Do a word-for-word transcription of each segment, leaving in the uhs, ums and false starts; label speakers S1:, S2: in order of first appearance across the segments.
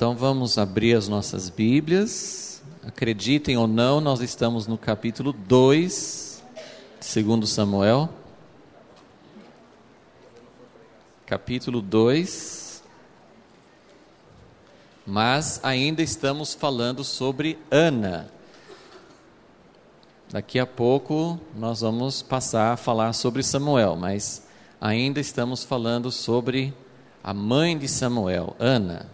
S1: Então vamos abrir as nossas Bíblias. Acreditem ou não, nós estamos no capítulo dois, segundo Samuel. Capítulo dois. Mas ainda estamos falando sobre Ana. Daqui a pouco nós vamos passar a falar sobre Samuel, mas ainda estamos falando sobre a mãe de Samuel, Ana.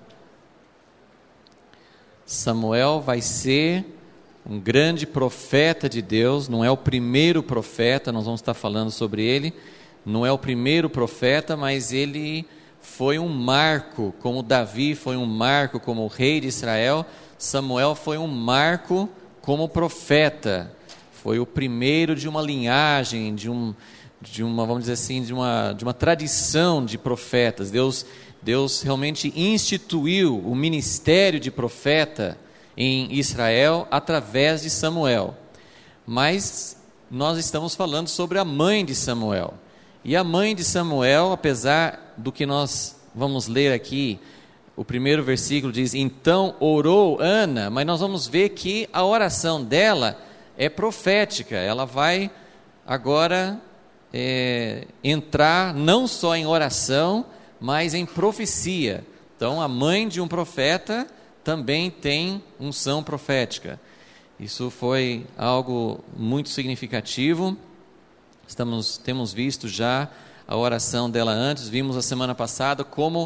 S1: Samuel vai ser um grande profeta de Deus, não é o primeiro profeta, nós vamos estar falando sobre ele, não é o primeiro profeta, mas ele foi um marco, como Davi foi um marco como rei de Israel, Samuel foi um marco como profeta, foi o primeiro de uma linhagem, de, um, de uma, vamos dizer assim, de uma, de uma tradição de profetas. Deus Deus realmente instituiu o ministério de profeta em Israel através de Samuel. Mas nós estamos falando sobre a mãe de Samuel. E a mãe de Samuel, apesar do que nós vamos ler aqui, o primeiro versículo diz, então orou Ana, mas nós vamos ver que a oração dela é profética. Ela vai agora é, entrar não só em oração, mas em profecia. Então, a mãe de um profeta também tem unção profética. Isso foi algo muito significativo. Estamos, temos visto já a oração dela antes, vimos a semana passada como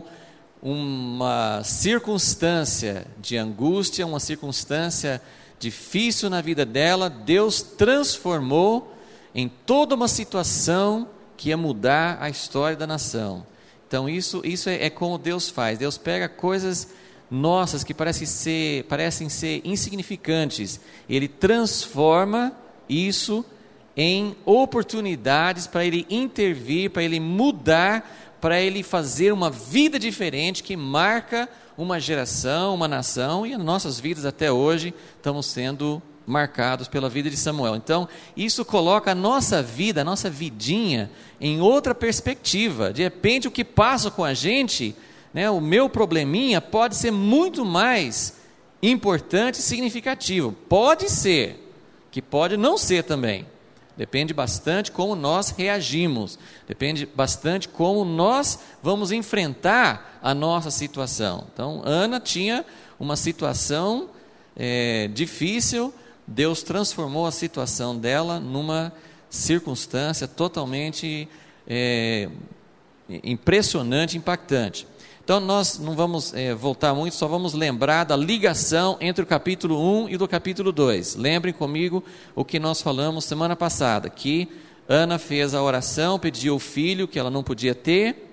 S1: uma circunstância de angústia, uma circunstância difícil na vida dela, Deus transformou em toda uma situação que ia mudar a história da nação. Então isso, isso é, é como Deus faz. Deus pega coisas nossas que parecem ser, parecem ser insignificantes. Ele transforma isso em oportunidades para Ele intervir, para Ele mudar, para Ele fazer uma vida diferente que marca uma geração, uma nação. E as nossas vidas até hoje estamos sendo marcados pela vida de Samuel. Então, isso coloca a nossa vida, a nossa vidinha em outra perspectiva. De repente, o que passa com a gente, né, o meu probleminha pode ser muito mais importante e significativo. Pode ser, que pode não ser também. Depende bastante como nós reagimos. Depende bastante como nós vamos enfrentar a nossa situação. Então, Ana tinha uma situação é, difícil. Deus transformou a situação dela numa circunstância totalmente é, impressionante, impactante. Então nós não vamos é, voltar muito, só vamos lembrar da ligação entre o capítulo um e do capítulo dois. Lembrem comigo o que nós falamos semana passada, que Ana fez a oração, pediu o filho que ela não podia ter,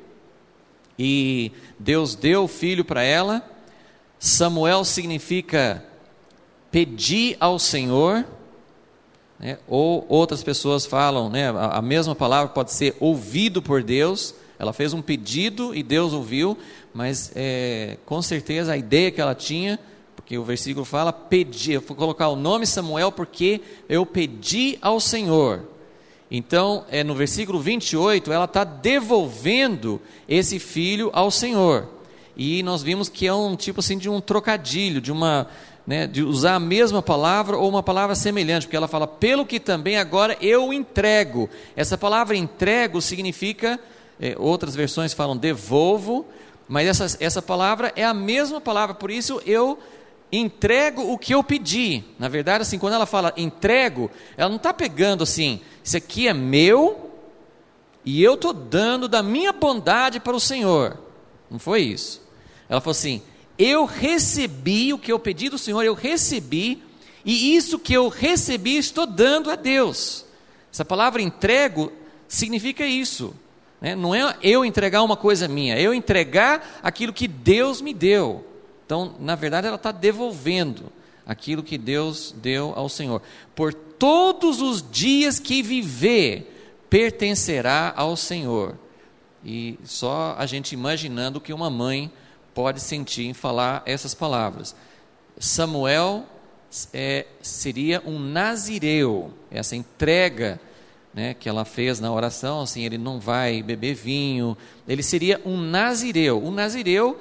S1: e Deus deu o filho para ela. Samuel significa pedir ao Senhor, né? Ou outras pessoas falam, né? a, a mesma palavra pode ser ouvido por Deus. Ela fez um pedido e Deus ouviu, mas é, com certeza a ideia que ela tinha, porque o versículo fala, pedir, eu vou colocar o nome Samuel porque eu pedi ao Senhor. Então, é, no versículo vinte e oito, ela está devolvendo esse filho ao Senhor. E nós vimos que é um tipo assim de um trocadilho, de uma... Né, de usar a mesma palavra ou uma palavra semelhante, porque ela fala, pelo que também agora eu entrego. Essa palavra entrego significa, é, outras versões falam devolvo, mas essa, essa palavra é a mesma palavra, por isso eu entrego o que eu pedi. Na verdade, assim, quando ela fala entrego, ela não está pegando assim, isso aqui é meu e eu estou dando da minha bondade para o Senhor. Não foi isso. Ela falou assim, eu recebi o que eu pedi do Senhor, eu recebi, e isso que eu recebi estou dando a Deus. Essa palavra entrego significa isso, né? Não é eu entregar uma coisa minha, é eu entregar aquilo que Deus me deu. Então, na verdade, ela está devolvendo aquilo que Deus deu ao Senhor. Por todos os dias que viver, pertencerá ao Senhor. E só a gente imaginando que uma mãe pode sentir em falar essas palavras. Samuel é, seria um nazireu, essa entrega, né, que ela fez na oração, assim, ele não vai beber vinho, ele seria um nazireu. Um nazireu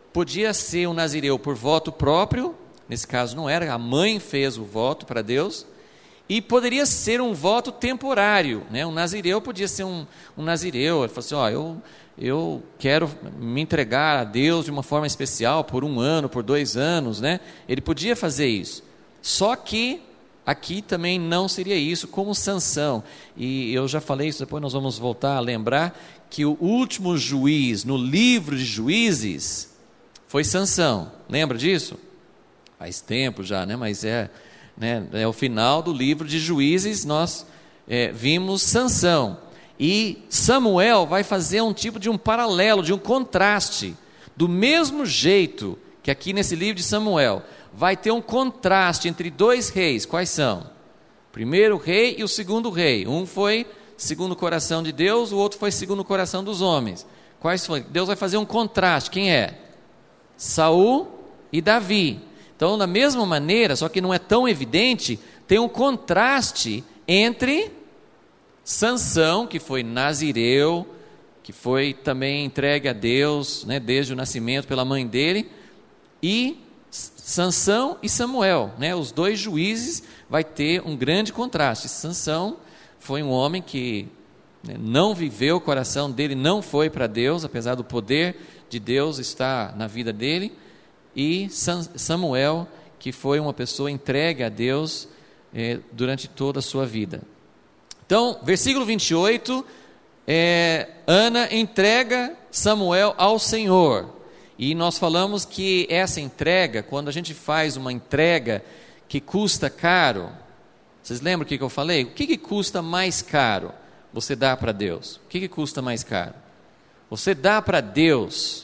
S1: podia ser um nazireu por voto próprio, nesse caso não era, a mãe fez o voto para Deus, e poderia ser um voto temporário, né? Um nazireu podia ser um, um nazireu, ele falou assim, ó, eu, eu quero me entregar a Deus de uma forma especial, por um ano, por dois anos, né? Ele podia fazer isso, só que aqui também não seria isso, como Sansão, e eu já falei isso, depois nós vamos voltar a lembrar, que o último juiz no livro de Juízes foi Sansão, lembra disso? Faz tempo já, né? Mas é, né, é o final do livro de Juízes, nós é, vimos Sansão, e Samuel vai fazer um tipo de um paralelo, de um contraste, do mesmo jeito que aqui nesse livro de Samuel, vai ter um contraste entre dois reis. Quais são? O primeiro rei e o segundo rei. Um foi segundo o coração de Deus, o outro foi segundo o coração dos homens. Quais foram? Deus vai fazer um contraste. Quem é? Saul e Davi. Então, da mesma maneira, só que não é tão evidente, tem um contraste entre Sansão, que foi nazireu, que foi também entregue a Deus, né, desde o nascimento pela mãe dele, e Sansão e Samuel, né, os dois juízes, vai ter um grande contraste. Sansão foi um homem que, né, não viveu, o coração dele não foi para Deus, apesar do poder de Deus estar na vida dele, e Samuel, que foi uma pessoa entregue a Deus eh, durante toda a sua vida. Então, versículo vinte e oito, é, Ana entrega Samuel ao Senhor. E nós falamos que essa entrega, quando a gente faz uma entrega que custa caro, vocês lembram o que eu falei? O que, que custa mais caro você dá para Deus? O que, que custa mais caro? Você dá para Deus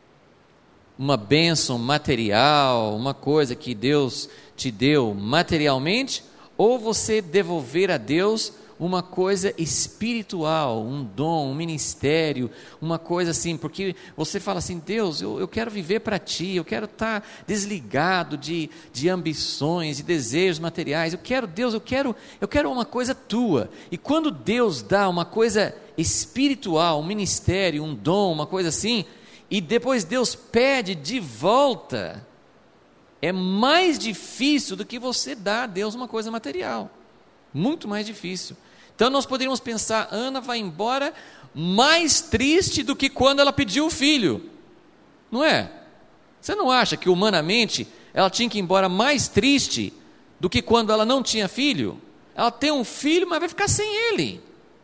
S1: uma bênção material, uma coisa que Deus te deu materialmente, ou você devolver a Deus uma coisa espiritual, um dom, um ministério, uma coisa assim, porque você fala assim, Deus, eu, eu quero viver para Ti, eu quero estar desligado de, de ambições, de desejos materiais, eu quero, Deus, eu quero, eu quero uma coisa Tua, e quando Deus dá uma coisa espiritual, um ministério, um dom, uma coisa assim, e depois Deus pede de volta, é mais difícil do que você dar a Deus uma coisa material, muito mais difícil. Então nós poderíamos pensar, Ana vai embora mais triste do que quando ela pediu o filho, não é? Você não acha que humanamente ela tinha que ir embora mais triste do que quando ela não tinha filho? Ela tem um filho, mas vai ficar sem ele.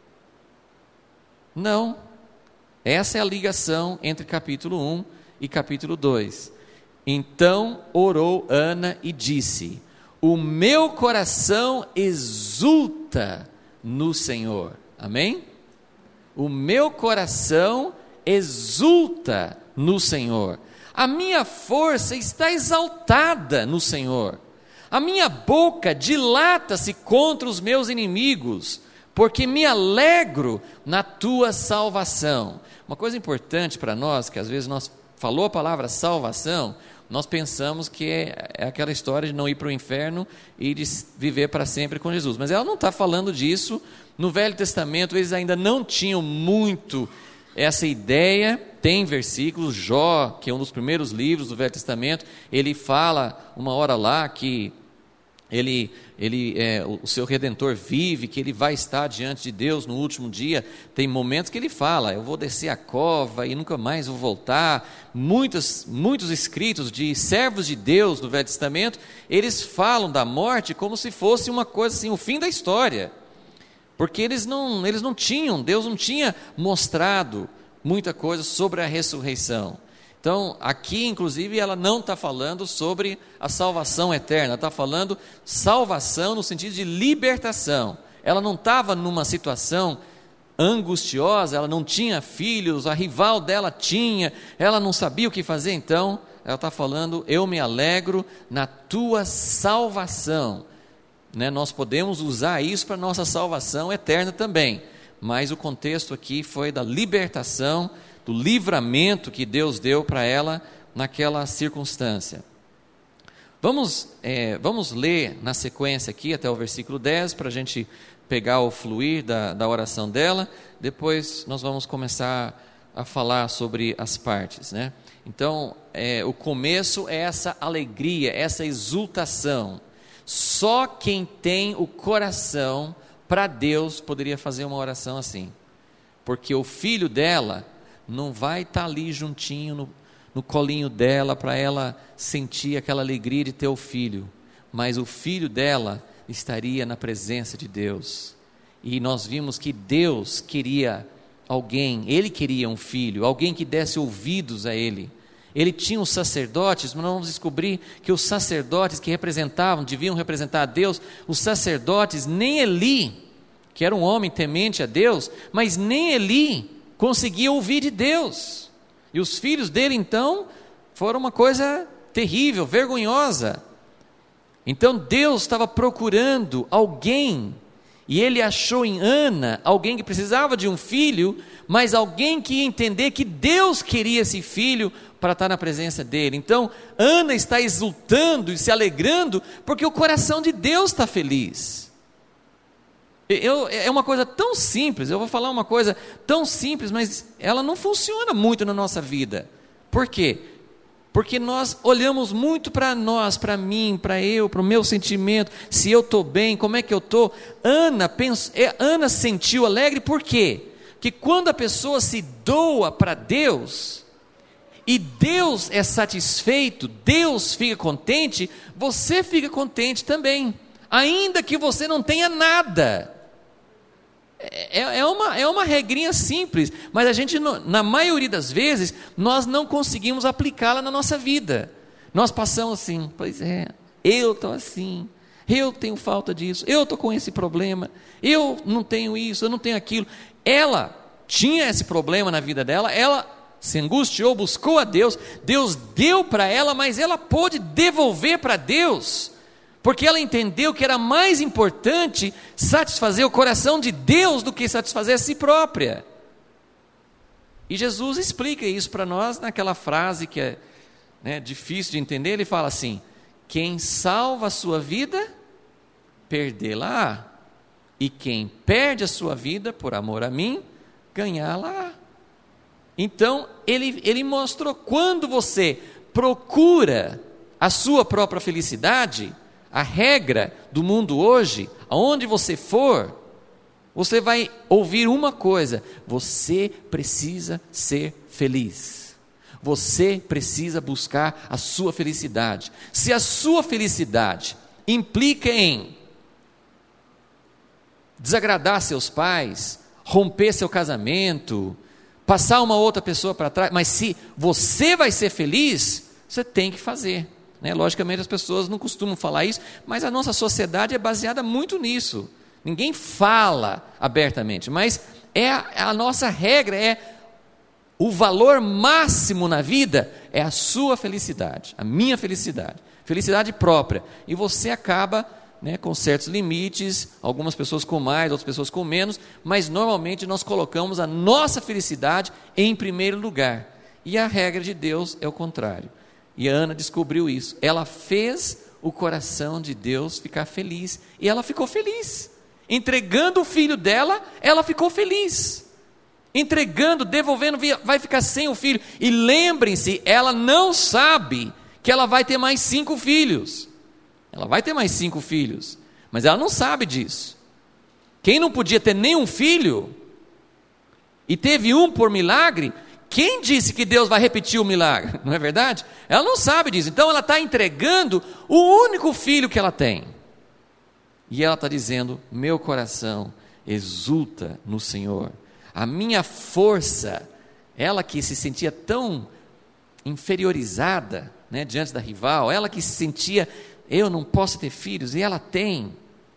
S1: Não, essa é a ligação entre capítulo um e capítulo dois. Então orou Ana e disse, o meu coração exulta no Senhor. Amém? O meu coração exulta no Senhor. A minha força está exaltada no Senhor. A minha boca dilata-se contra os meus inimigos, porque me alegro na tua salvação. Uma coisa importante para nós, que às vezes nós falou a palavra salvação, nós pensamos que é, é aquela história de não ir para o inferno e de viver para sempre com Jesus, mas ela não está falando disso. No Velho Testamento eles ainda não tinham muito essa ideia. Tem versículos, Jó, que é um dos primeiros livros do Velho Testamento, ele fala uma hora lá que ele, ele, é, o seu Redentor vive, que ele vai estar diante de Deus no último dia. Tem momentos que ele fala, eu vou descer a cova e nunca mais vou voltar. Muitos, muitos escritos de servos de Deus do Velho Testamento, eles falam da morte como se fosse uma coisa assim, o fim da história, porque eles não, eles não tinham, Deus não tinha mostrado muita coisa sobre a ressurreição. Então, aqui, inclusive, ela não está falando sobre a salvação eterna, está falando salvação no sentido de libertação. Ela não estava numa situação angustiosa, ela não tinha filhos, a rival dela tinha, ela não sabia o que fazer, então, ela está falando, eu me alegro na tua salvação. Né? Nós podemos usar isso para a nossa salvação eterna também, mas o contexto aqui foi da libertação, do livramento que Deus deu para ela naquela circunstância. Vamos, é, vamos ler na sequência aqui até o versículo dez, para a gente pegar o fluir da, da oração dela, depois nós vamos começar a falar sobre as partes, né? Então, é, o começo é essa alegria, essa exultação. Só quem tem o coração para Deus poderia fazer uma oração assim, porque o filho dela não vai estar ali juntinho no, no colinho dela para ela sentir aquela alegria de ter o filho, mas o filho dela estaria na presença de Deus. E nós vimos que Deus queria alguém, Ele queria um filho, alguém que desse ouvidos a Ele. Ele tinha os sacerdotes, mas nós vamos descobrir que os sacerdotes que representavam, deviam representar a Deus, os sacerdotes, nem Eli, que era um homem temente a Deus, mas nem Eli conseguia ouvir de Deus. E os filhos dele então foram uma coisa terrível, vergonhosa. Então Deus estava procurando alguém, e Ele achou em Ana alguém que precisava de um filho, mas alguém que ia entender que Deus queria esse filho para estar na presença dele. Então Ana está exultando e se alegrando porque o coração de Deus está feliz. Eu, é uma coisa tão simples, eu vou falar uma coisa tão simples, mas ela não funciona muito na nossa vida. Por quê? Porque nós olhamos muito para nós, para mim, para eu, para o meu sentimento, se eu estou bem, como é que eu estou. Ana, penso, é, Ana sentiu alegre, por quê? Porque quando a pessoa se doa para Deus, e Deus é satisfeito, Deus fica contente, você fica contente também, ainda que você não tenha nada. É, é, uma, é uma regrinha simples, mas a gente, na maioria das vezes, nós não conseguimos aplicá-la na nossa vida. Nós passamos assim, pois é, eu estou assim, eu tenho falta disso, eu estou com esse problema, eu não tenho isso, eu não tenho aquilo. Ela tinha esse problema na vida dela, ela se angustiou, buscou a Deus, Deus deu para ela, mas ela pôde devolver para Deus, porque ela entendeu que era mais importante satisfazer o coração de Deus do que satisfazer a si própria. E Jesus explica isso para nós naquela frase que é, né, difícil de entender. Ele fala assim: quem salva a sua vida, perdê-la-á, e quem perde a sua vida por amor a mim, ganhá-la-á. Então ele, ele mostrou, quando você procura a sua própria felicidade, a regra do mundo hoje, aonde você for, você vai ouvir uma coisa: você precisa ser feliz, você precisa buscar a sua felicidade. Se a sua felicidade implica em desagradar seus pais, romper seu casamento, passar uma outra pessoa para trás, mas se você vai ser feliz, você tem que fazer. Né? Logicamente as pessoas não costumam falar isso, mas a nossa sociedade é baseada muito nisso. Ninguém fala abertamente, mas é a, a nossa regra, é o valor máximo na vida, é a sua felicidade, a minha felicidade, felicidade própria. E você acaba, né, com certos limites, algumas pessoas com mais, outras pessoas com menos, mas normalmente nós colocamos a nossa felicidade em primeiro lugar. E a regra de Deus é o contrário. E a Ana descobriu isso. Ela fez o coração de Deus ficar feliz. E ela ficou feliz. Entregando o filho dela, ela ficou feliz. Entregando, devolvendo, vai ficar sem o filho. E lembrem-se, ela não sabe que ela vai ter mais cinco filhos. Ela vai ter mais cinco filhos, mas ela não sabe disso. Quem não podia ter nenhum filho, e teve um por milagre, quem disse que Deus vai repetir o milagre? Não é verdade? Ela não sabe disso, então ela está entregando o único filho que ela tem. E ela está dizendo: meu coração exulta no Senhor, a minha força, ela que se sentia tão inferiorizada, né, diante da rival, ela que se sentia, eu não posso ter filhos, e ela tem.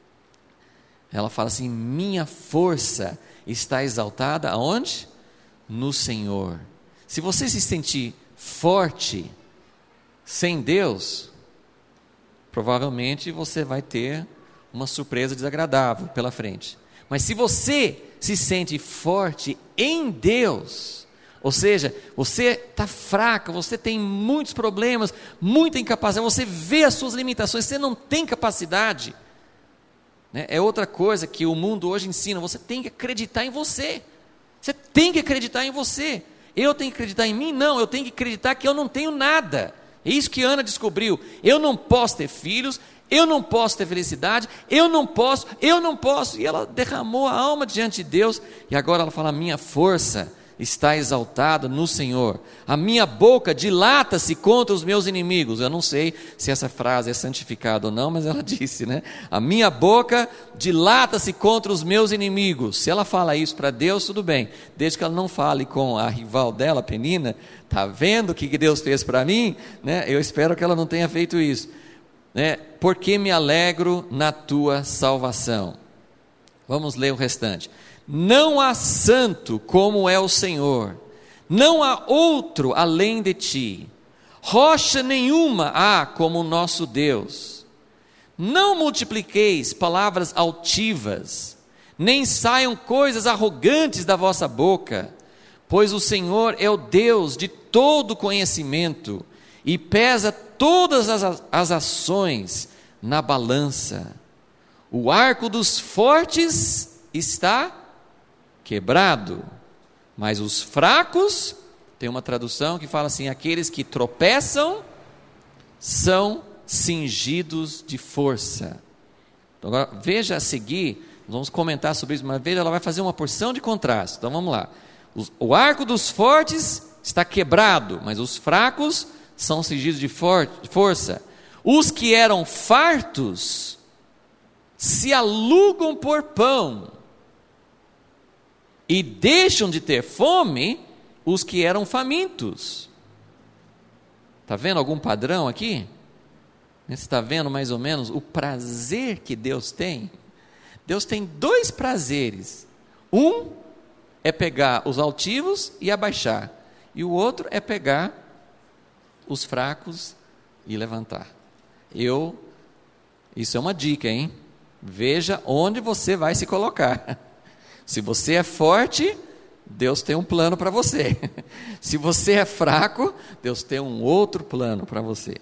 S1: Ela fala assim: minha força está exaltada aonde? No Senhor. Se você se sentir forte sem Deus, provavelmente você vai ter uma surpresa desagradável pela frente. Mas se você se sente forte em Deus, ou seja, você está fraca, você tem muitos problemas, muita incapacidade, você vê as suas limitações, você não tem capacidade, né? É outra coisa que o mundo hoje ensina: você tem que acreditar em você, você tem que acreditar em você. Eu tenho que acreditar em mim? Não, eu tenho que acreditar que eu não tenho nada. É isso que Ana descobriu. Eu não posso ter filhos, eu não posso ter felicidade, eu não posso, eu não posso. E ela derramou a alma diante de Deus, e agora ela fala: minha força está exaltada no Senhor, a minha boca dilata-se contra os meus inimigos. Eu não sei se essa frase é santificada ou não, mas ela disse, né? A minha boca dilata-se contra os meus inimigos. Se ela fala isso para Deus, tudo bem, desde que ela não fale com a rival dela, Penina. Tá vendo o que Deus fez para mim? Né? Eu espero que ela não tenha feito isso, né? Porque me alegro na tua salvação. Vamos ler o restante. Não há santo como é o Senhor, não há outro além de ti, rocha nenhuma há como o nosso Deus. Não multipliqueis palavras altivas, nem saiam coisas arrogantes da vossa boca, pois o Senhor é o Deus de todo conhecimento, e pesa todas as, as ações na balança. O arco dos fortes está quebrado, mas os fracos, tem uma tradução que fala assim: aqueles que tropeçam são cingidos de força. Então, agora veja a seguir, vamos comentar sobre isso, mas veja, ela vai fazer uma porção de contraste. Então vamos lá. Os, o arco dos fortes está quebrado, mas os fracos são cingidos de, for, de força. Os que eram fartos se alugam por pão, e deixam de ter fome os que eram famintos. Está vendo algum padrão aqui? Você está vendo mais ou menos o prazer que Deus tem? Deus tem dois prazeres. Um é pegar os altivos e abaixar, e o outro é pegar os fracos e levantar. Eu, isso é uma dica, hein? Veja onde você vai se colocar. Se você é forte, Deus tem um plano para você. Se você é fraco, Deus tem um outro plano para você.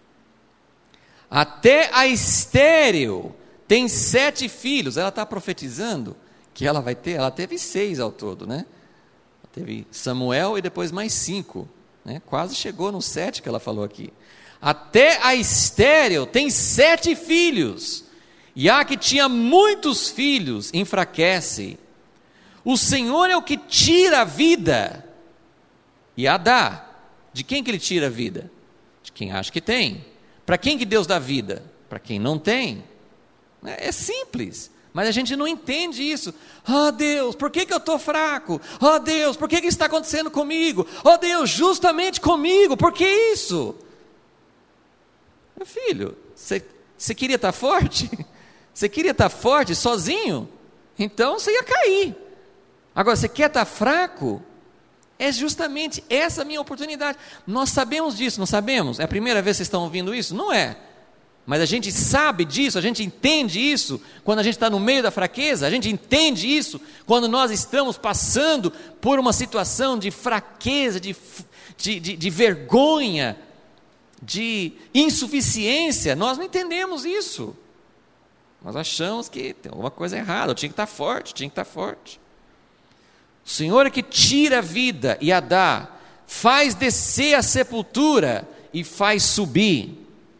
S1: Até a estéril tem sete filhos. Ela está profetizando que ela vai ter, ela teve seis ao todo, né? Teve Samuel e depois mais cinco, né? Quase chegou nos sete que ela falou aqui. Até a estéril tem sete filhos, e a que tinha muitos filhos enfraquece. O Senhor é o que tira a vida e a dá. De quem que Ele tira a vida? De quem acha que tem. Para quem que Deus dá vida? Para quem não tem. É simples, mas a gente não entende isso. Oh Deus, por que que eu estou fraco? Oh Deus, por que que isso está acontecendo comigo? Oh Deus, justamente comigo, por que isso? Meu filho, você, você queria estar forte? Você queria estar forte sozinho? Então você ia cair. Agora, você quer estar fraco? É justamente essa a minha oportunidade. Nós sabemos disso, não sabemos? É a primeira vez que vocês estão ouvindo isso? Não é. Mas a gente sabe disso, a gente entende isso quando a gente está no meio da fraqueza, a gente entende isso quando nós estamos passando por uma situação de fraqueza, de, de, de, de vergonha, de insuficiência. Nós não entendemos isso. Nós achamos que tem alguma coisa errada, eu tinha que estar forte, eu tinha que estar forte. O Senhor é que tira a vida e a dá, faz descer a sepultura e faz subir.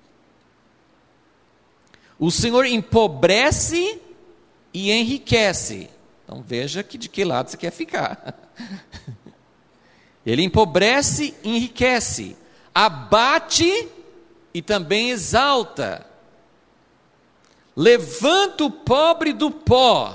S1: O Senhor empobrece e enriquece. Então veja que de que lado você quer ficar. Ele empobrece e enriquece, abate e também exalta. Levanta o pobre do pó,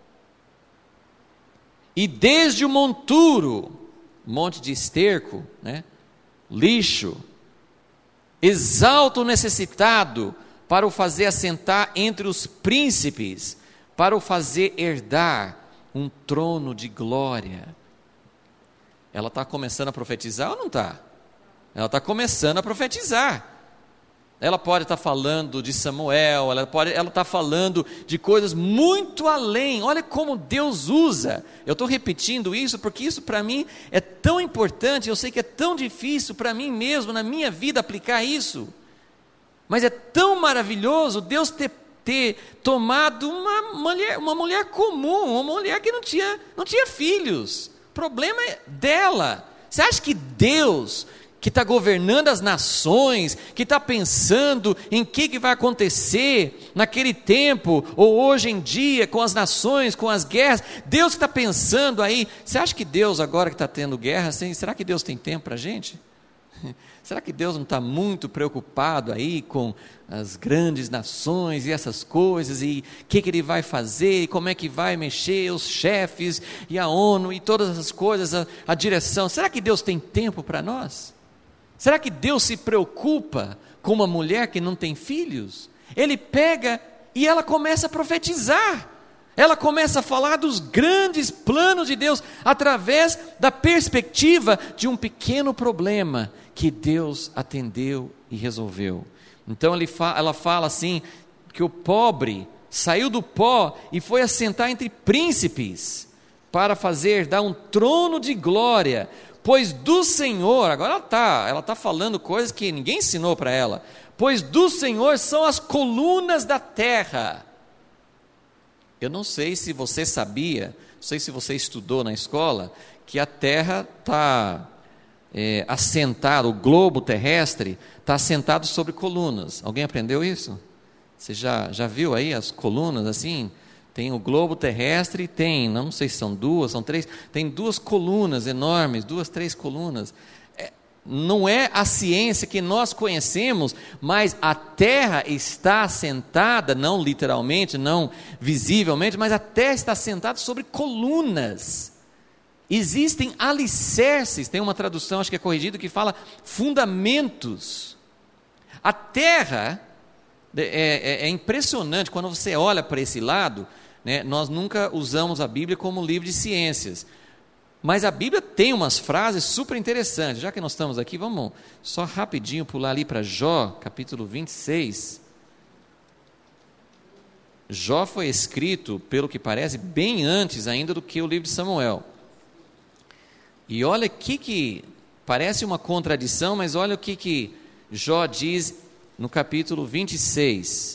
S1: e desde o monturo, monte de esterco, né, lixo, exalta o necessitado, para o fazer assentar entre os príncipes, para o fazer herdar um trono de glória. Ela está começando a profetizar ou não está? Ela está começando a profetizar. Ela pode estar falando de Samuel, ela pode, ela está falando de coisas muito além. Olha como Deus usa. Eu estou repetindo isso porque isso para mim é tão importante. Eu sei que é tão difícil para mim mesmo, na minha vida, aplicar isso. Mas é tão maravilhoso Deus ter, ter tomado uma mulher, uma mulher comum, uma mulher que não tinha, não tinha filhos. O problema é dela. Você acha que Deus, que está governando as nações, que está pensando em que, que vai acontecer naquele tempo, ou hoje em dia, com as nações, com as guerras, Deus que está pensando aí, você acha que Deus agora que está tendo guerra, assim, será que Deus tem tempo para a gente? Será que Deus não está muito preocupado aí com as grandes nações e essas coisas, e o que, que Ele vai fazer, e como é que vai mexer os chefes, e a ONU, e todas essas coisas, a, a direção, será que Deus tem tempo para nós? Será que Deus se preocupa com uma mulher que não tem filhos? Ele pega e ela começa a profetizar, ela começa a falar dos grandes planos de Deus, através da perspectiva de um pequeno problema, que Deus atendeu e resolveu. Então ele fa- ela fala assim, que o pobre saiu do pó e foi assentar entre príncipes, para fazer, dar um trono de glória, pois do Senhor, agora ela está ela tá falando coisas que ninguém ensinou para ela, pois do Senhor são as colunas da terra. Eu não sei se você sabia, não sei se você estudou na escola, que a terra está é, assentada, o globo terrestre está assentado sobre colunas. Alguém aprendeu isso? Você já, já viu aí as colunas assim? Tem o globo terrestre, tem, não sei se são duas, são três, tem duas colunas enormes, duas, três colunas. É, não é a ciência que nós conhecemos, mas a terra está assentada, não literalmente, não visivelmente, mas a terra está assentada sobre colunas. Existem alicerces, tem uma tradução, acho que é corrigido, que fala fundamentos. A terra, é, é, é impressionante, quando você olha para esse lado, né, nós nunca usamos a Bíblia como livro de ciências, mas a Bíblia tem umas frases super interessantes. Já que nós estamos aqui, vamos só rapidinho pular ali para Jó, capítulo vinte e seis. Jó foi escrito, pelo que parece, bem antes ainda do que o livro de Samuel. E olha o que que, parece uma contradição, mas olha o que que Jó diz no capítulo vinte e seis,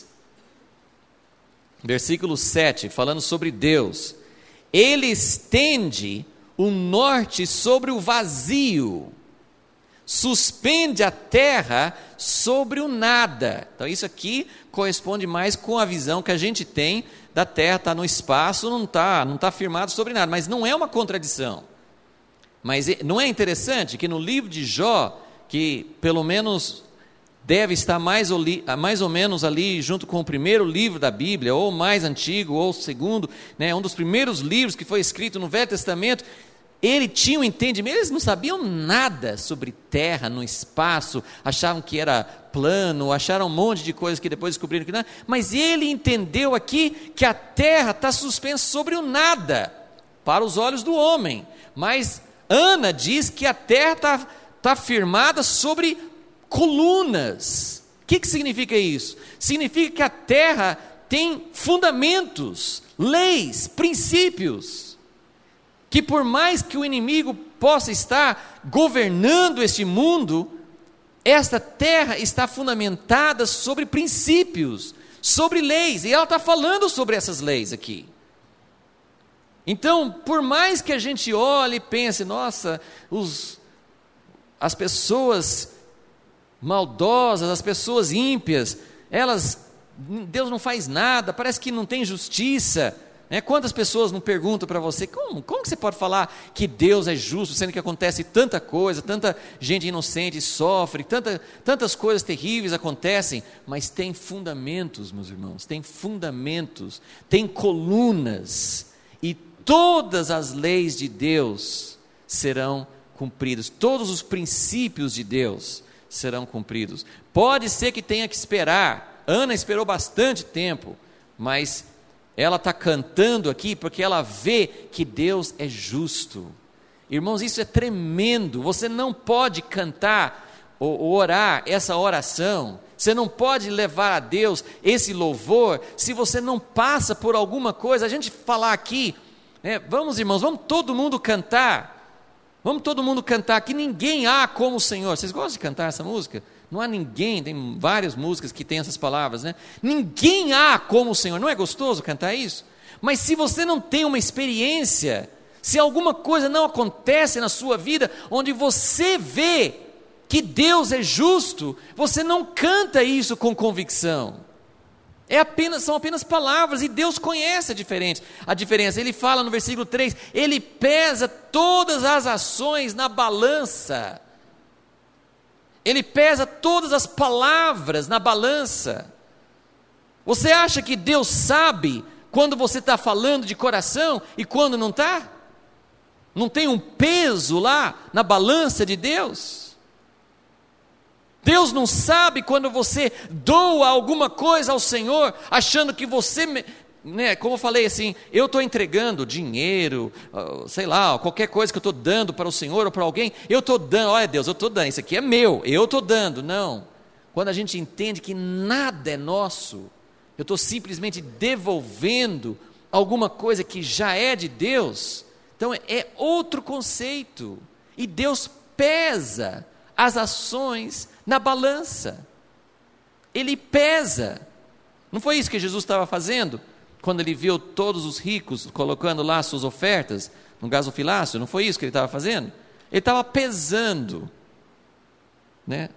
S1: versículo sete, falando sobre Deus. Ele estende o norte sobre o vazio, suspende a terra sobre o nada. Então isso aqui corresponde mais com a visão que a gente tem da terra, está no espaço, não está não tá firmado sobre nada, mas não é uma contradição. Mas não é interessante que no livro de Jó, que pelo menos deve estar mais ou, mais ou menos ali junto com o primeiro livro da Bíblia, ou mais antigo, ou o segundo, né, um dos primeiros livros que foi escrito no Velho Testamento, ele tinha um entendimento, eles não sabiam nada sobre terra no espaço, achavam que era plano, acharam um monte de coisas que depois descobriram que não, mas ele entendeu aqui que a terra está suspensa sobre o nada, para os olhos do homem, mas Ana diz que a terra está tá firmada sobre colunas. O que, que significa isso? Significa que a terra tem fundamentos, leis, princípios, que por mais que o inimigo possa estar governando este mundo, esta terra está fundamentada sobre princípios, sobre leis, e ela está falando sobre essas leis aqui. Então, por mais que a gente olhe e pense, nossa, os, as pessoas maldosas, as pessoas ímpias, elas, Deus não faz nada, parece que não tem justiça, né? Quantas pessoas não perguntam para você, como, como que você pode falar que Deus é justo, sendo que acontece tanta coisa, tanta gente inocente sofre, tanta, tantas coisas terríveis acontecem, mas tem fundamentos, meus irmãos, tem fundamentos, tem colunas, e todas as leis de Deus serão cumpridas, todos os princípios de Deus serão cumpridos. Pode ser que tenha que esperar, Ana esperou bastante tempo, mas ela está cantando aqui porque ela vê que Deus é justo. Irmãos, isso é tremendo. Você não pode cantar ou, ou orar essa oração, você não pode levar a Deus esse louvor se você não passa por alguma coisa. A gente falar aqui, né, vamos irmãos, vamos todo mundo cantar, vamos todo mundo cantar, que ninguém há como o Senhor. Vocês gostam de cantar essa música? Não há ninguém, tem várias músicas que tem essas palavras, né? Ninguém há como o Senhor. Não é gostoso cantar isso? Mas se você não tem uma experiência, Se alguma coisa não acontece na sua vida, onde você vê que Deus é justo, você não canta isso com convicção. É apenas, são apenas palavras, e Deus conhece a diferença. A diferença, Ele fala no versículo três, Ele pesa todas as ações na balança. Ele pesa todas as palavras na balança. Você acha que Deus sabe quando você está falando de coração e quando não está? Não tem um peso lá na balança de Deus? Deus não sabe quando você doa alguma coisa ao Senhor, achando que você, né, como eu falei assim, eu estou entregando dinheiro, sei lá, qualquer coisa que eu estou dando para o Senhor ou para alguém, eu estou dando, olha Deus, eu estou dando, isso aqui é meu, eu estou dando. Não, quando a gente entende que nada é nosso, eu estou simplesmente devolvendo alguma coisa que já é de Deus, então é, é outro conceito, e Deus pesa as ações na balança. Ele pesa. Não foi isso que Jesus estava fazendo quando ele viu todos os ricos colocando lá suas ofertas no gasofilácio? Não foi isso que ele estava fazendo? Ele estava pesando, né?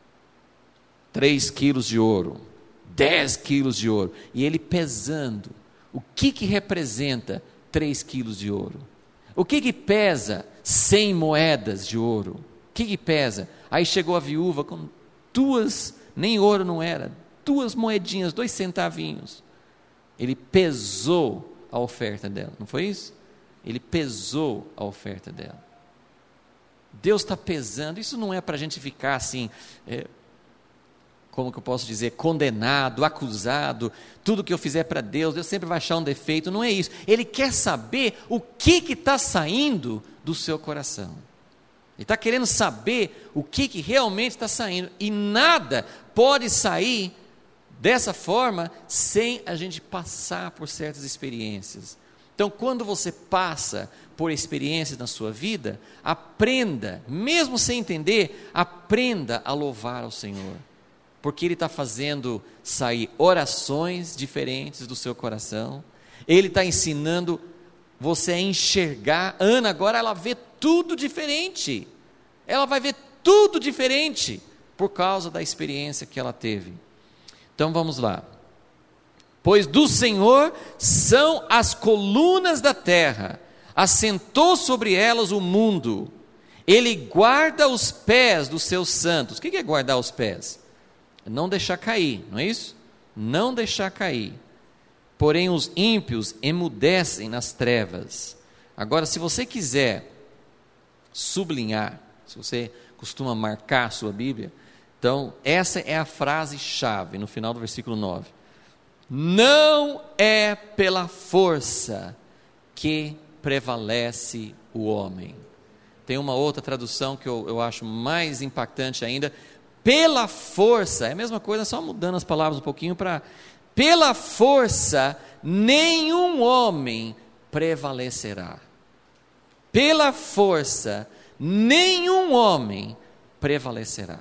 S1: três quilos de ouro, dez quilos de ouro, e ele pesando. O que que representa três quilos de ouro? O que que pesa cem moedas de ouro? O que que pesa? Aí chegou a viúva com duas, nem ouro não era, duas moedinhas, dois centavinhos. Ele pesou a oferta dela, não foi isso? Ele pesou a oferta dela. Deus está pesando, isso não é para a gente ficar assim, é, como que eu posso dizer, condenado, acusado, tudo que eu fizer para Deus, Deus sempre vai achar um defeito, não é isso. Ele quer saber o que está saindo do seu coração. Ele está querendo saber o que, que realmente está saindo, e nada pode sair dessa forma sem a gente passar por certas experiências. Então, quando você passa por experiências na sua vida, aprenda, mesmo sem entender, aprenda a louvar ao Senhor, porque Ele está fazendo sair orações diferentes do seu coração, Ele está ensinando você a enxergar. Ana agora ela vê tudo diferente, ela vai ver tudo diferente, por causa da experiência que ela teve. Então vamos lá. Pois do Senhor são as colunas da terra, assentou sobre elas o mundo, Ele guarda os pés dos seus santos. O que é guardar os pés? Não deixar cair, não é isso? Não deixar cair. Porém os ímpios emudecem nas trevas. Agora, se você quiser sublinhar, se você costuma marcar a sua Bíblia, então essa é a frase-chave no final do versículo nove. Não é pela força que prevalece o homem. Tem uma outra tradução que eu, eu acho mais impactante ainda. Pela força, é a mesma coisa, só mudando as palavras um pouquinho para... Pela força, nenhum homem prevalecerá. Pela força, nenhum homem prevalecerá.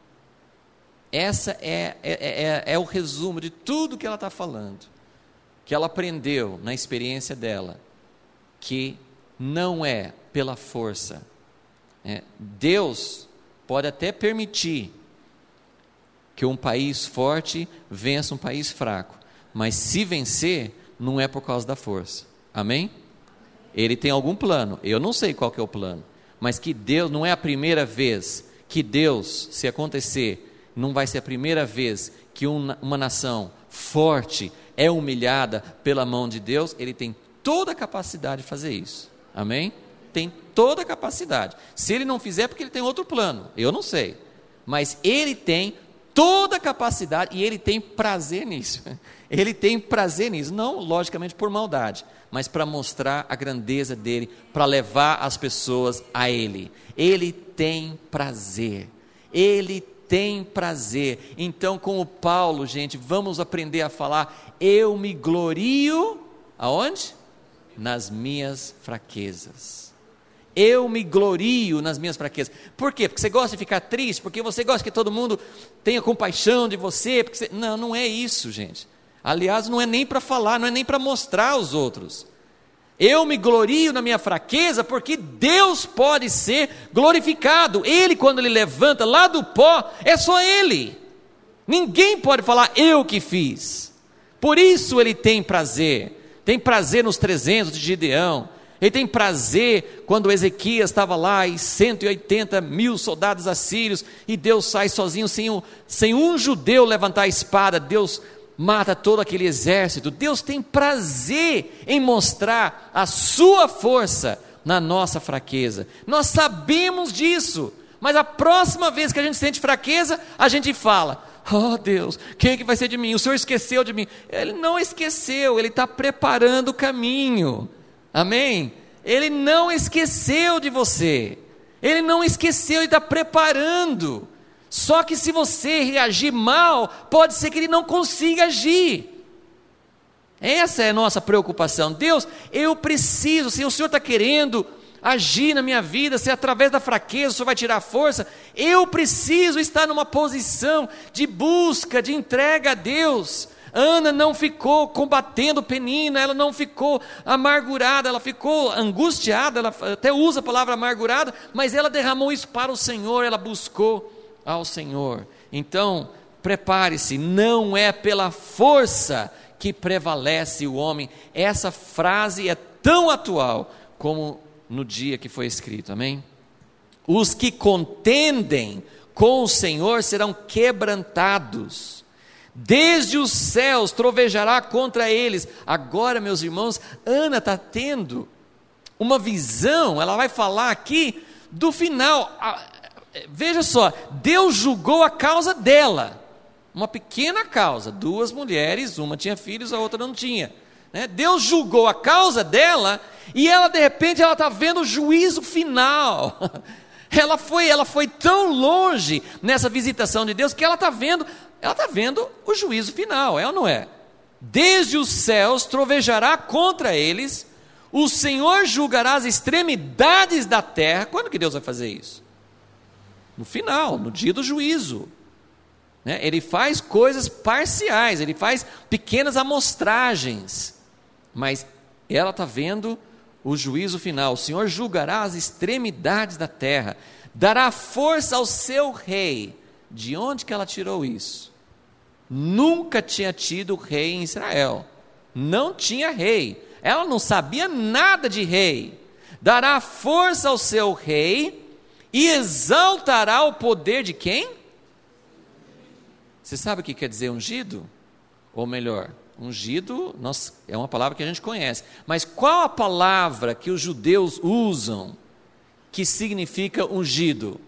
S1: Essa é, é, é, é o resumo de tudo que ela está falando, que ela aprendeu na experiência dela, que não é pela força. É, Deus pode até permitir que um país forte vença um país fraco, mas se vencer, não é por causa da força. Amém? Ele tem algum plano, eu não sei qual que é o plano, mas que Deus, não é a primeira vez que Deus, se acontecer, não vai ser a primeira vez que uma, uma nação forte é humilhada pela mão de Deus. Ele tem toda a capacidade de fazer isso. Amém? Tem toda a capacidade. Se Ele não fizer, é porque Ele tem outro plano, eu não sei, mas Ele tem toda a capacidade, e Ele tem prazer nisso. Ele tem prazer nisso, não logicamente por maldade, mas para mostrar a grandeza dEle, para levar as pessoas a Ele. Ele tem prazer, Ele tem prazer. Então, como Paulo, gente, vamos aprender a falar, eu me glorio, aonde? Nas minhas fraquezas. Eu me glorio nas minhas fraquezas. Por quê? Porque você gosta de ficar triste? Porque você gosta que todo mundo tenha compaixão de você? Porque você... Não, não é isso, gente. Aliás, não é nem para falar, não é nem para mostrar aos outros. Eu me glorio na minha fraqueza, porque Deus pode ser glorificado. Ele, quando Ele levanta lá do pó, é só Ele. Ninguém pode falar, eu que fiz. Por isso Ele tem prazer. Tem prazer nos trezentos de Gideão. Ele tem prazer quando Ezequias estava lá e cento e oitenta mil soldados assírios, e Deus sai sozinho, sem um, sem um judeu levantar a espada. Deus mata todo aquele exército. Deus tem prazer em mostrar a sua força na nossa fraqueza. Nós sabemos disso, mas a próxima vez que a gente sente fraqueza, a gente fala, oh Deus, quem é que vai ser de mim? O Senhor esqueceu de mim. Ele não esqueceu, Ele está preparando o caminho, amém? Ele não esqueceu de você, Ele não esqueceu, Ele está preparando. Só que se você reagir mal, pode ser que Ele não consiga agir. Essa é a nossa preocupação. Deus, eu preciso, se o Senhor está querendo agir na minha vida, se através da fraqueza o Senhor vai tirar a força, eu preciso estar numa posição de busca, de entrega a Deus. Ana não ficou combatendo Penina, ela não ficou amargurada, ela ficou angustiada, ela até usa a palavra amargurada, mas ela derramou isso para o Senhor, ela buscou ao Senhor. Então, prepare-se, não é pela força que prevalece o homem. Essa frase é tão atual como no dia que foi escrito, amém? Os que contendem com o Senhor serão quebrantados, desde os céus trovejará contra eles. Agora, meus irmãos, Ana está tendo uma visão, ela vai falar aqui do final. Veja só, Deus julgou a causa dela, uma pequena causa, duas mulheres, uma tinha filhos, a outra não tinha, né? Deus julgou a causa dela, e ela de repente, ela está vendo o juízo final, ela foi, ela foi tão longe nessa visitação de Deus, que ela está vendo, ela está vendo o juízo final, é ou não é? Desde os céus trovejará contra eles, o Senhor julgará as extremidades da terra. Quando que Deus vai fazer isso? No final, no dia do juízo, né? Ele faz coisas parciais, Ele faz pequenas amostragens, mas ela está vendo o juízo final. O Senhor julgará as extremidades da terra, dará força ao seu rei. De onde que ela tirou isso? Nunca tinha tido rei em Israel, não tinha rei, ela não sabia nada de rei. Dará força ao seu rei, e exaltará o poder de quem? Você sabe o que quer dizer ungido? Ou melhor, ungido nós, é uma palavra que a gente conhece, mas qual a palavra que os judeus usam que significa ungido?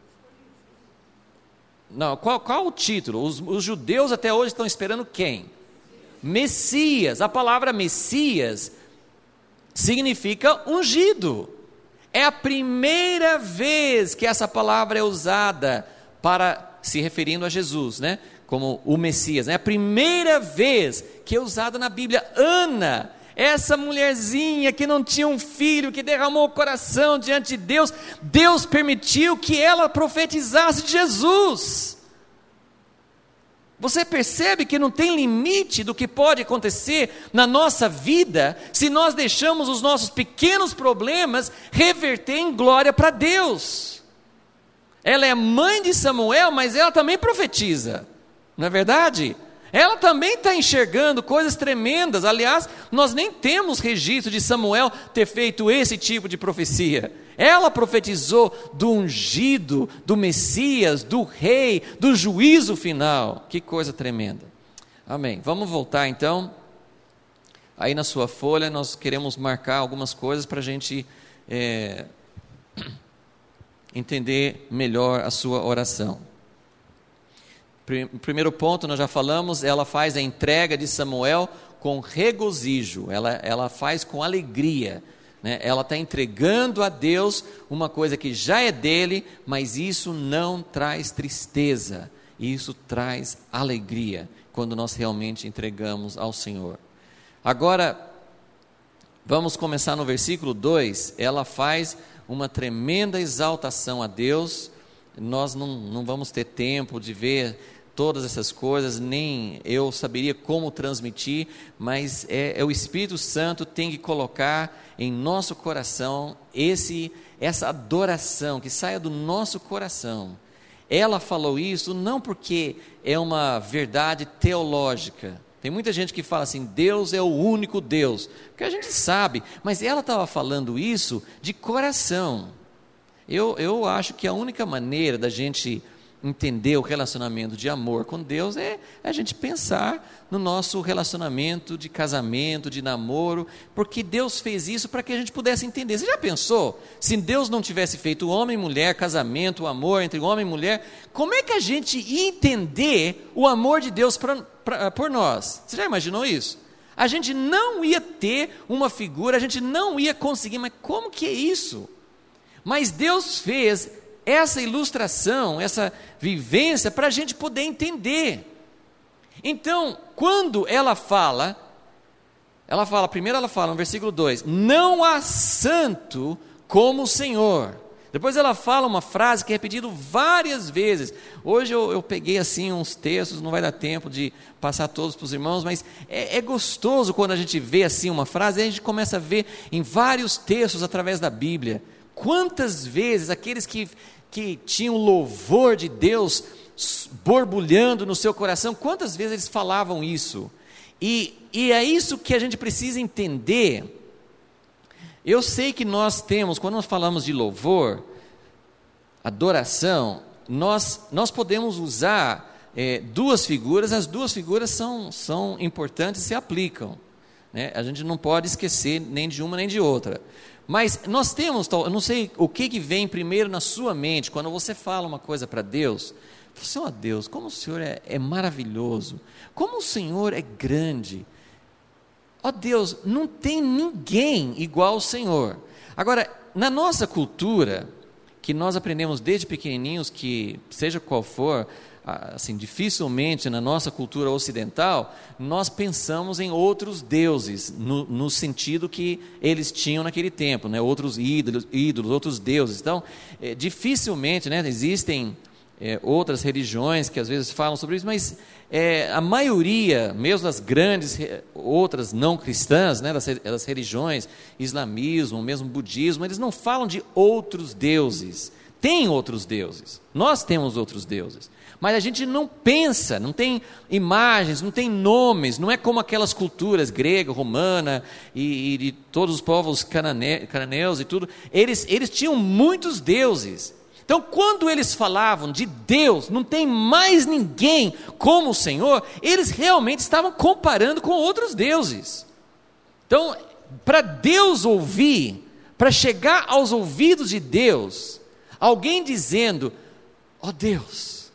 S1: Não, qual, qual o título? Os, os judeus até hoje estão esperando quem? Messias. A palavra Messias significa ungido. É a primeira vez que essa palavra é usada para se referindo a Jesus, né? Como o Messias, né? É a primeira vez que é usada na Bíblia. Ana, essa mulherzinha que não tinha um filho, que derramou o coração diante de Deus, Deus permitiu que ela profetizasse de Jesus. Você percebe que não tem limite do que pode acontecer na nossa vida, se nós deixamos os nossos pequenos problemas reverter em glória para Deus. Ela é mãe de Samuel, mas ela também profetiza, não é verdade? Ela também está enxergando coisas tremendas. Aliás, nós nem temos registro de Samuel ter feito esse tipo de profecia. Ela profetizou do ungido, do Messias, do rei, do juízo final. Que coisa tremenda. Amém. Vamos voltar então. Aí na sua folha nós queremos marcar algumas coisas para a gente é, entender melhor a sua oração. Primeiro ponto, nós já falamos, ela faz a entrega de Samuel com regozijo, ela, ela faz com alegria, né? Ela está entregando a Deus uma coisa que já é dele, mas isso não traz tristeza, isso traz alegria, quando nós realmente entregamos ao Senhor. Agora, vamos começar no versículo dois, ela faz uma tremenda exaltação a Deus. Nós não, não vamos ter tempo de ver todas essas coisas, nem eu saberia como transmitir, mas é, é o Espírito Santo tem que colocar em nosso coração esse, essa adoração, que saia do nosso coração. Ela falou isso não porque é uma verdade teológica. Tem muita gente que fala assim, Deus é o único Deus, porque a gente sabe, mas ela estava falando isso de coração. Eu, eu acho que a única maneira da gente entender o relacionamento de amor com Deus é a gente pensar no nosso relacionamento de casamento, de namoro, porque Deus fez isso para que a gente pudesse entender. Você já pensou? Se Deus não tivesse feito homem e mulher, casamento, amor entre homem e mulher, como é que a gente ia entender o amor de Deus pra, pra, por nós? Você já imaginou isso? A gente não ia ter uma figura, a gente não ia conseguir, mas como que é isso? Mas Deus fez essa ilustração, essa vivência, para a gente poder entender. Então, quando ela fala, ela fala, primeiro ela fala no versículo dois, não há santo como o Senhor. Depois ela fala uma frase que é repetida várias vezes. Hoje eu, eu peguei assim uns textos, não vai dar tempo de passar todos para os irmãos, mas é, é gostoso quando a gente vê assim uma frase, e a gente começa a ver em vários textos através da Bíblia. Quantas vezes aqueles que, que tinham louvor de Deus borbulhando no seu coração, quantas vezes eles falavam isso? E, e é isso que a gente precisa entender. Eu sei que nós temos, quando nós falamos de louvor, adoração, nós, nós podemos usar é, duas figuras, as duas figuras são, são importantes e se aplicam, né? A gente não pode esquecer nem de uma nem de outra. Mas nós temos, eu não sei o que, que vem primeiro na sua mente, quando você fala uma coisa para Deus, você, ó Deus, como o Senhor é, é maravilhoso, como o Senhor é grande, ó Deus, não tem ninguém igual ao Senhor. Agora, na nossa cultura, que nós aprendemos desde pequenininhos, que seja qual for, assim, dificilmente na nossa cultura ocidental, nós pensamos em outros deuses, no, no sentido que eles tinham naquele tempo, né? Outros ídolos, ídolos, outros deuses. Então, é, dificilmente, né, existem é, outras religiões que às vezes falam sobre isso, mas é, a maioria, mesmo das grandes, outras não cristãs, né, das, das religiões, islamismo, mesmo budismo, eles não falam de outros deuses. Tem outros deuses, nós temos outros deuses, mas a gente não pensa, não tem imagens, não tem nomes, não é como aquelas culturas grega, romana e, e de todos os povos canane, cananeus e tudo, eles, eles tinham muitos deuses. Então quando eles falavam de Deus, não tem mais ninguém como o Senhor, eles realmente estavam comparando com outros deuses. Então, para Deus ouvir, para chegar aos ouvidos de Deus, alguém dizendo, ó Deus,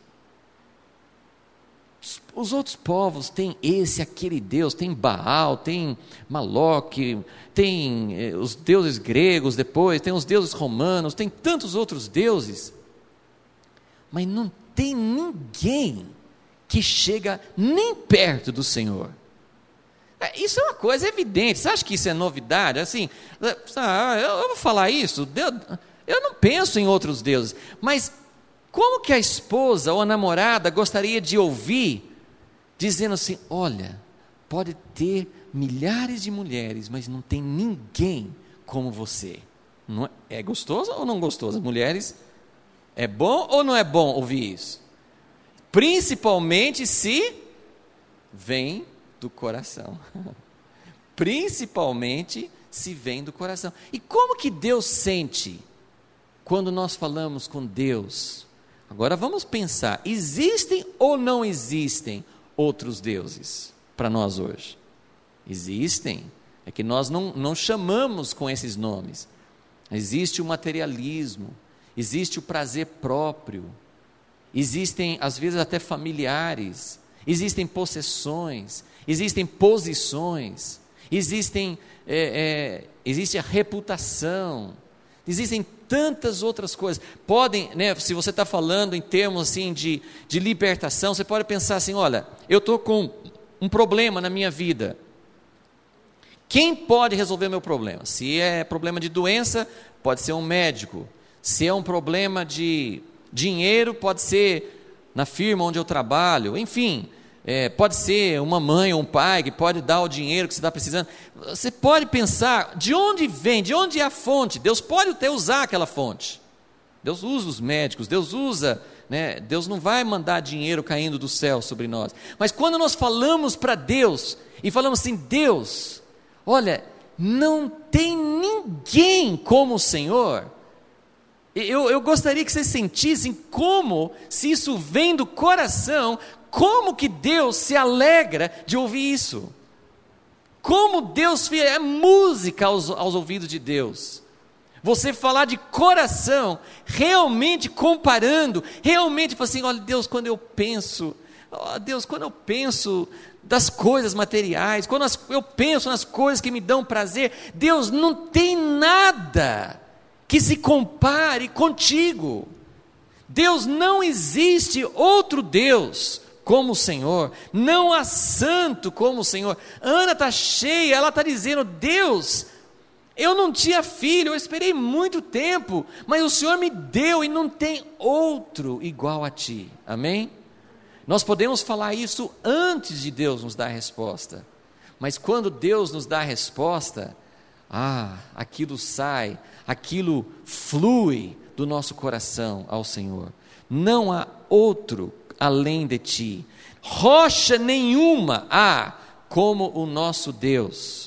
S1: os outros povos têm esse, aquele Deus, tem Baal, tem Maloque, tem eh, os deuses gregos depois, tem os deuses romanos, tem tantos outros deuses, mas não tem ninguém que chega nem perto do Senhor. Isso é uma coisa evidente. Você acha que isso é novidade? Assim, ah, eu, eu vou falar isso, Deus, eu não penso em outros deuses, mas como que a esposa ou a namorada gostaria de ouvir, dizendo assim, olha, pode ter milhares de mulheres, mas não tem ninguém como você. Não é, é gostoso ou não gostoso? Mulheres, é bom ou não é bom ouvir isso? Principalmente se vem do coração. Principalmente se vem do coração. E como que Deus sente quando nós falamos com Deus? Agora vamos pensar, existem ou não existem outros deuses para nós hoje? Existem, é que nós não, não chamamos com esses nomes. Existe o materialismo, existe o prazer próprio, existem às vezes até familiares, existem possessões, existem posições, existem, é, é, existe a reputação, existem tantas outras coisas. Podem, né, se você está falando em termos assim de, de libertação, você pode pensar assim, olha, eu estou com um problema na minha vida, quem pode resolver o meu problema? Se é problema de doença, pode ser um médico. Se é um problema de dinheiro, pode ser na firma onde eu trabalho, enfim, é, pode ser uma mãe ou um pai que pode dar o dinheiro que você está precisando. Você pode pensar de onde vem, de onde é a fonte. Deus pode até usar aquela fonte. Deus usa os médicos, Deus usa, né? Deus não vai mandar dinheiro caindo do céu sobre nós. Mas quando nós falamos para Deus e falamos assim, Deus, olha, não tem ninguém como o Senhor. Eu, eu gostaria que vocês sentissem como, se isso vem do coração, como que Deus se alegra de ouvir isso. Como Deus é música aos, aos ouvidos de Deus. Você falar de coração, realmente comparando, realmente falar assim, olha Deus, quando eu penso, oh, Deus, quando eu penso das coisas materiais, quando eu penso nas coisas que me dão prazer, Deus, não tem nada que se compare contigo. Deus, não existe outro Deus como o Senhor, não há santo como o Senhor. Ana está cheia, ela está dizendo, Deus, eu não tinha filho, eu esperei muito tempo, mas o Senhor me deu e não tem outro igual a Ti, amém? Nós podemos falar isso antes de Deus nos dar a resposta, mas quando Deus nos dá a resposta, ah, aquilo sai, aquilo flui do nosso coração ao Senhor. Não há outro além de Ti, rocha nenhuma há como o nosso Deus.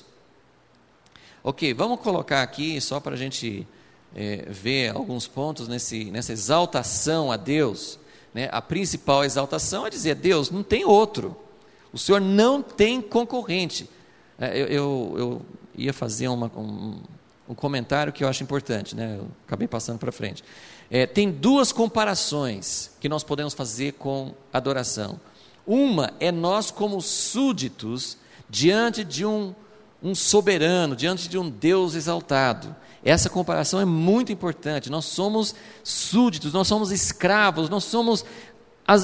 S1: Ok, vamos colocar aqui, só para a gente é, ver alguns pontos nesse, nessa exaltação a Deus, né? A principal exaltação é dizer, Deus, não tem outro, o Senhor não tem concorrente. É, eu, eu, eu ia fazer uma, um, um comentário que eu acho importante, né? Eu acabei passando para frente. É, tem duas comparações que nós podemos fazer com adoração. Uma é nós como súditos diante de um, um soberano, diante de um Deus exaltado. Essa comparação é muito importante. Nós somos súditos, nós somos escravos, nós somos as,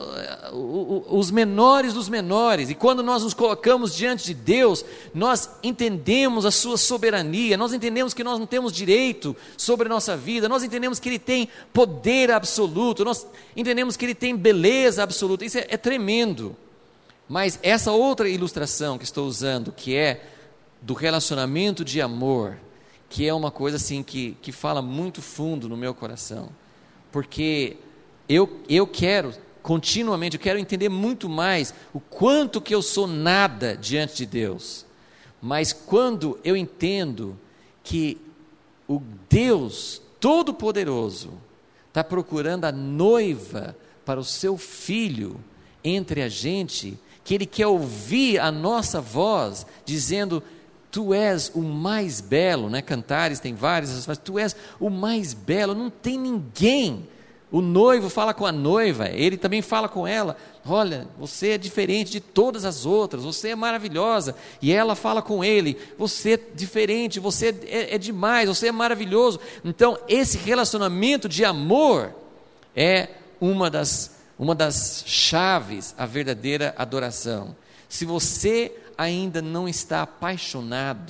S1: os menores dos menores, e quando nós nos colocamos diante de Deus, nós entendemos a sua soberania, nós entendemos que nós não temos direito sobre a nossa vida, nós entendemos que Ele tem poder absoluto, nós entendemos que Ele tem beleza absoluta. Isso é, é tremendo. Mas essa outra ilustração que estou usando, que é do relacionamento de amor, que é uma coisa assim que, que fala muito fundo no meu coração, porque Eu, eu quero, continuamente, eu quero entender muito mais o quanto que eu sou nada diante de Deus. Mas quando eu entendo que o Deus Todo-Poderoso está procurando a noiva para o seu filho entre a gente, que Ele quer ouvir a nossa voz, dizendo, Tu és o mais belo, né? Cantares tem várias, mas Tu és o mais belo, não tem ninguém. O noivo fala com a noiva, ele também fala com ela, olha, você é diferente de todas as outras, você é maravilhosa, e ela fala com ele, você é diferente, você é, é demais, você é maravilhoso. Então esse relacionamento de amor é uma das, uma das chaves à verdadeira adoração. Se você ainda não está apaixonado,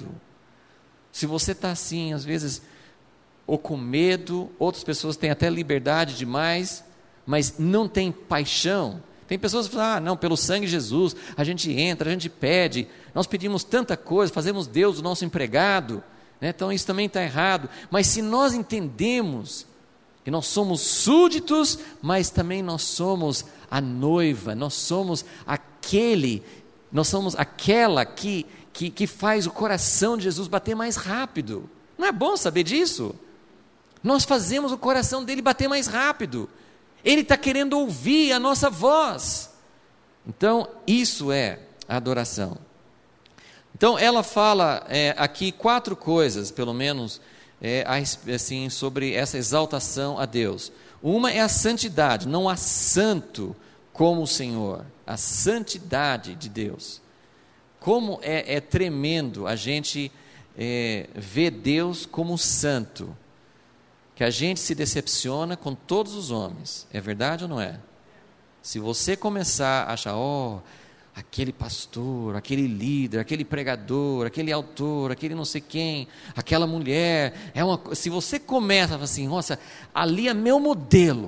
S1: se você está assim, às vezes ou com medo, outras pessoas têm até liberdade demais, mas não tem paixão. Tem pessoas que falam, ah, não, pelo sangue de Jesus, a gente entra, a gente pede, nós pedimos tanta coisa, fazemos Deus o nosso empregado, né? Então isso também está errado. Mas se nós entendemos que nós somos súditos, mas também nós somos a noiva, nós somos aquele, nós somos aquela que, que, que faz o coração de Jesus bater mais rápido. Não é bom saber disso? Nós fazemos o coração dele bater mais rápido. Ele está querendo ouvir a nossa voz. Então, isso é a adoração. Então, ela fala é, aqui quatro coisas, pelo menos, é, assim, sobre essa exaltação a Deus. Uma é a santidade. Não há santo como o Senhor. A santidade de Deus. Como é, é tremendo a gente é, ver Deus como santo. Que a gente se decepciona com todos os homens, é verdade ou não é? Se você começar a achar, oh, aquele pastor, aquele líder, aquele pregador, aquele autor, aquele não sei quem, aquela mulher, é uma, se você começa a falar assim, nossa, ali é meu modelo,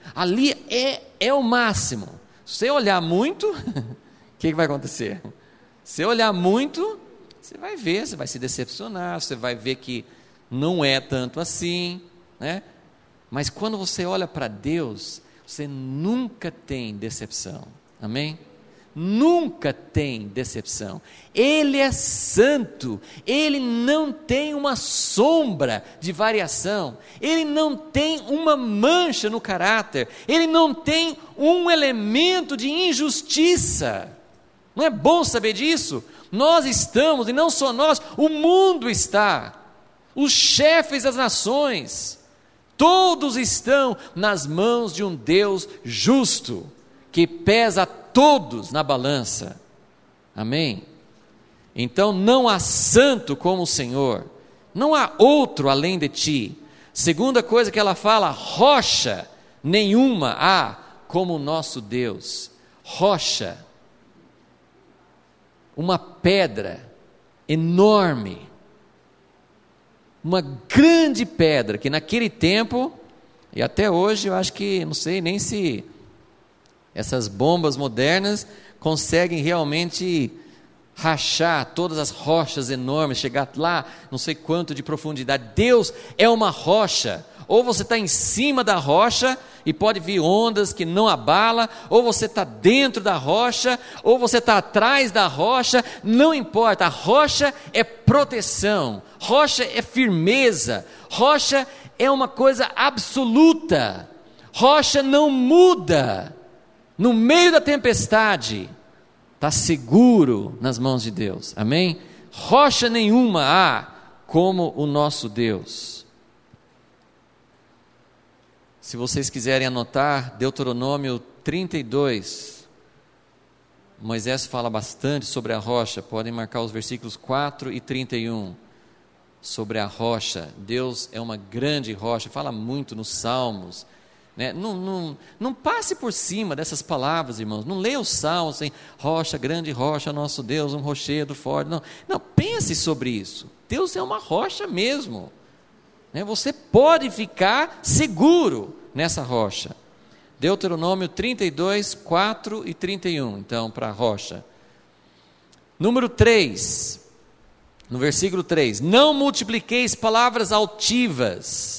S1: Ali é, é o máximo. Se você olhar muito, o que, que vai acontecer? Se você olhar muito, você vai ver, você vai se decepcionar, você vai ver que não é tanto assim, né? Mas quando você olha para Deus, você nunca tem decepção, amém? Nunca tem decepção. Ele é santo, Ele não tem uma sombra de variação, Ele não tem uma mancha no caráter, Ele não tem um elemento de injustiça. Não é bom saber disso? Nós estamos, e não só nós, o mundo está, os chefes das nações, todos estão nas mãos de um Deus justo, que pesa todos na balança, amém? Então não há santo como o Senhor, não há outro além de ti. Segunda coisa que ela fala, rocha nenhuma há como o nosso Deus. Rocha, uma pedra enorme, uma grande pedra, que naquele tempo, e até hoje eu acho que, não sei nem se essas bombas modernas conseguem realmente rachar todas as rochas enormes, chegar lá, não sei quanto de profundidade. Deus é uma rocha, ou você está em cima da rocha e pode vir ondas que não abala, ou você está dentro da rocha, ou você está atrás da rocha, não importa, a rocha é proteção, rocha é firmeza, rocha é uma coisa absoluta, rocha não muda. No meio da tempestade, está seguro nas mãos de Deus, amém? Rocha nenhuma há como o nosso Deus. Se vocês quiserem anotar, Deuteronômio trinta e dois, Moisés fala bastante sobre a rocha, podem marcar os versículos quatro e trinta e um, sobre a rocha. Deus é uma grande rocha, fala muito nos Salmos. Né? Não, não, não passe por cima dessas palavras, irmãos. Não leia os salmos assim, rocha, grande rocha, nosso Deus, um rochedo forte. Não, não, pense sobre isso. Deus é uma rocha mesmo. Né? Você pode ficar seguro nessa rocha. Deuteronômio trinta e dois, quatro e trinta e um. Então, para a rocha. Número três, no versículo três: não multipliqueis palavras altivas.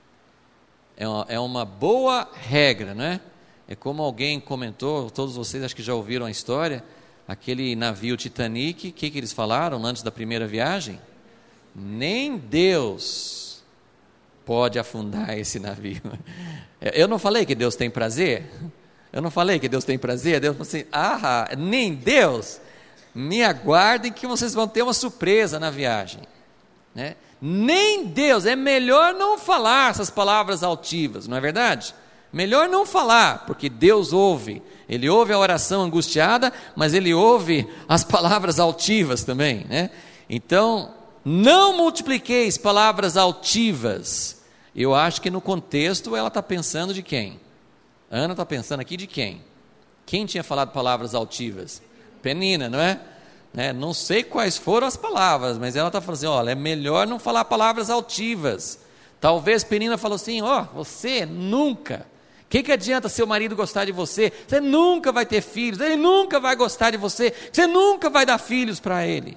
S1: É uma, é uma boa regra, não é? É como alguém comentou, todos vocês acho que já ouviram a história, aquele navio Titanic, o que, que eles falaram antes da primeira viagem? Nem Deus pode afundar esse navio. Eu não falei que Deus tem prazer? Eu não falei que Deus tem prazer? Deus falou assim, ah, nem Deus? Me aguardem que vocês vão ter uma surpresa na viagem, né? Nem Deus, é melhor não falar essas palavras altivas, não é verdade? Melhor não falar, porque Deus ouve, Ele ouve a oração angustiada, mas Ele ouve as palavras altivas também, né? Então, não multipliqueis palavras altivas. Eu acho que no contexto ela está pensando de quem? Ana está pensando aqui de quem? Quem tinha falado palavras altivas? Penina, não é? É, não sei quais foram as palavras, mas ela está falando assim, olha, é melhor não falar palavras altivas. Talvez Penina falou assim, ó, oh, você nunca, o que, que adianta seu marido gostar de você? Você nunca vai ter filhos, ele nunca vai gostar de você, você nunca vai dar filhos para ele.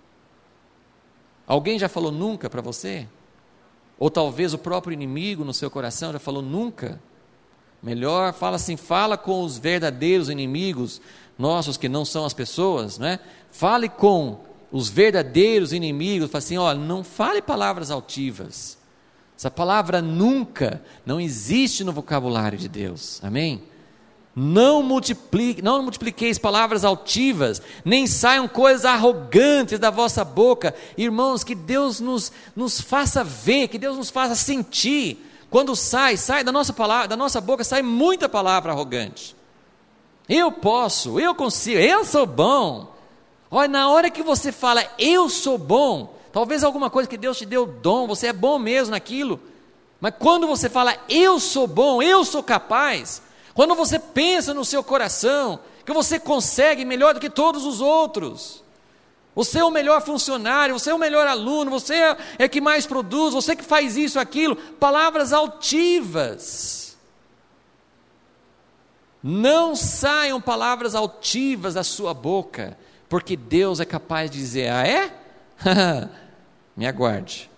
S1: Alguém já falou nunca para você? Ou talvez o próprio inimigo no seu coração já falou nunca? Melhor, fala assim, fala com os verdadeiros inimigos nossos que não são as pessoas, não é? Fale com os verdadeiros inimigos, fale assim, olha, não fale palavras altivas. Essa palavra nunca não existe no vocabulário de Deus, amém? Não multiplique, não multipliqueis palavras altivas, nem saiam coisas arrogantes da vossa boca. Irmãos, que Deus nos, nos faça ver, que Deus nos faça sentir. Quando sai, sai da nossa palavra, da nossa boca sai muita palavra arrogante. Eu posso, eu consigo, eu sou bom. Olha, na hora que você fala, eu sou bom, talvez alguma coisa que Deus te deu dom, você é bom mesmo naquilo, mas quando você fala, eu sou bom, eu sou capaz, quando você pensa no seu coração, que você consegue melhor do que todos os outros, você é o melhor funcionário, você é o melhor aluno, você é, é que mais produz, você que faz isso, aquilo, palavras altivas. Não saiam palavras altivas da sua boca, porque Deus é capaz de dizer: ah é? Me aguarde.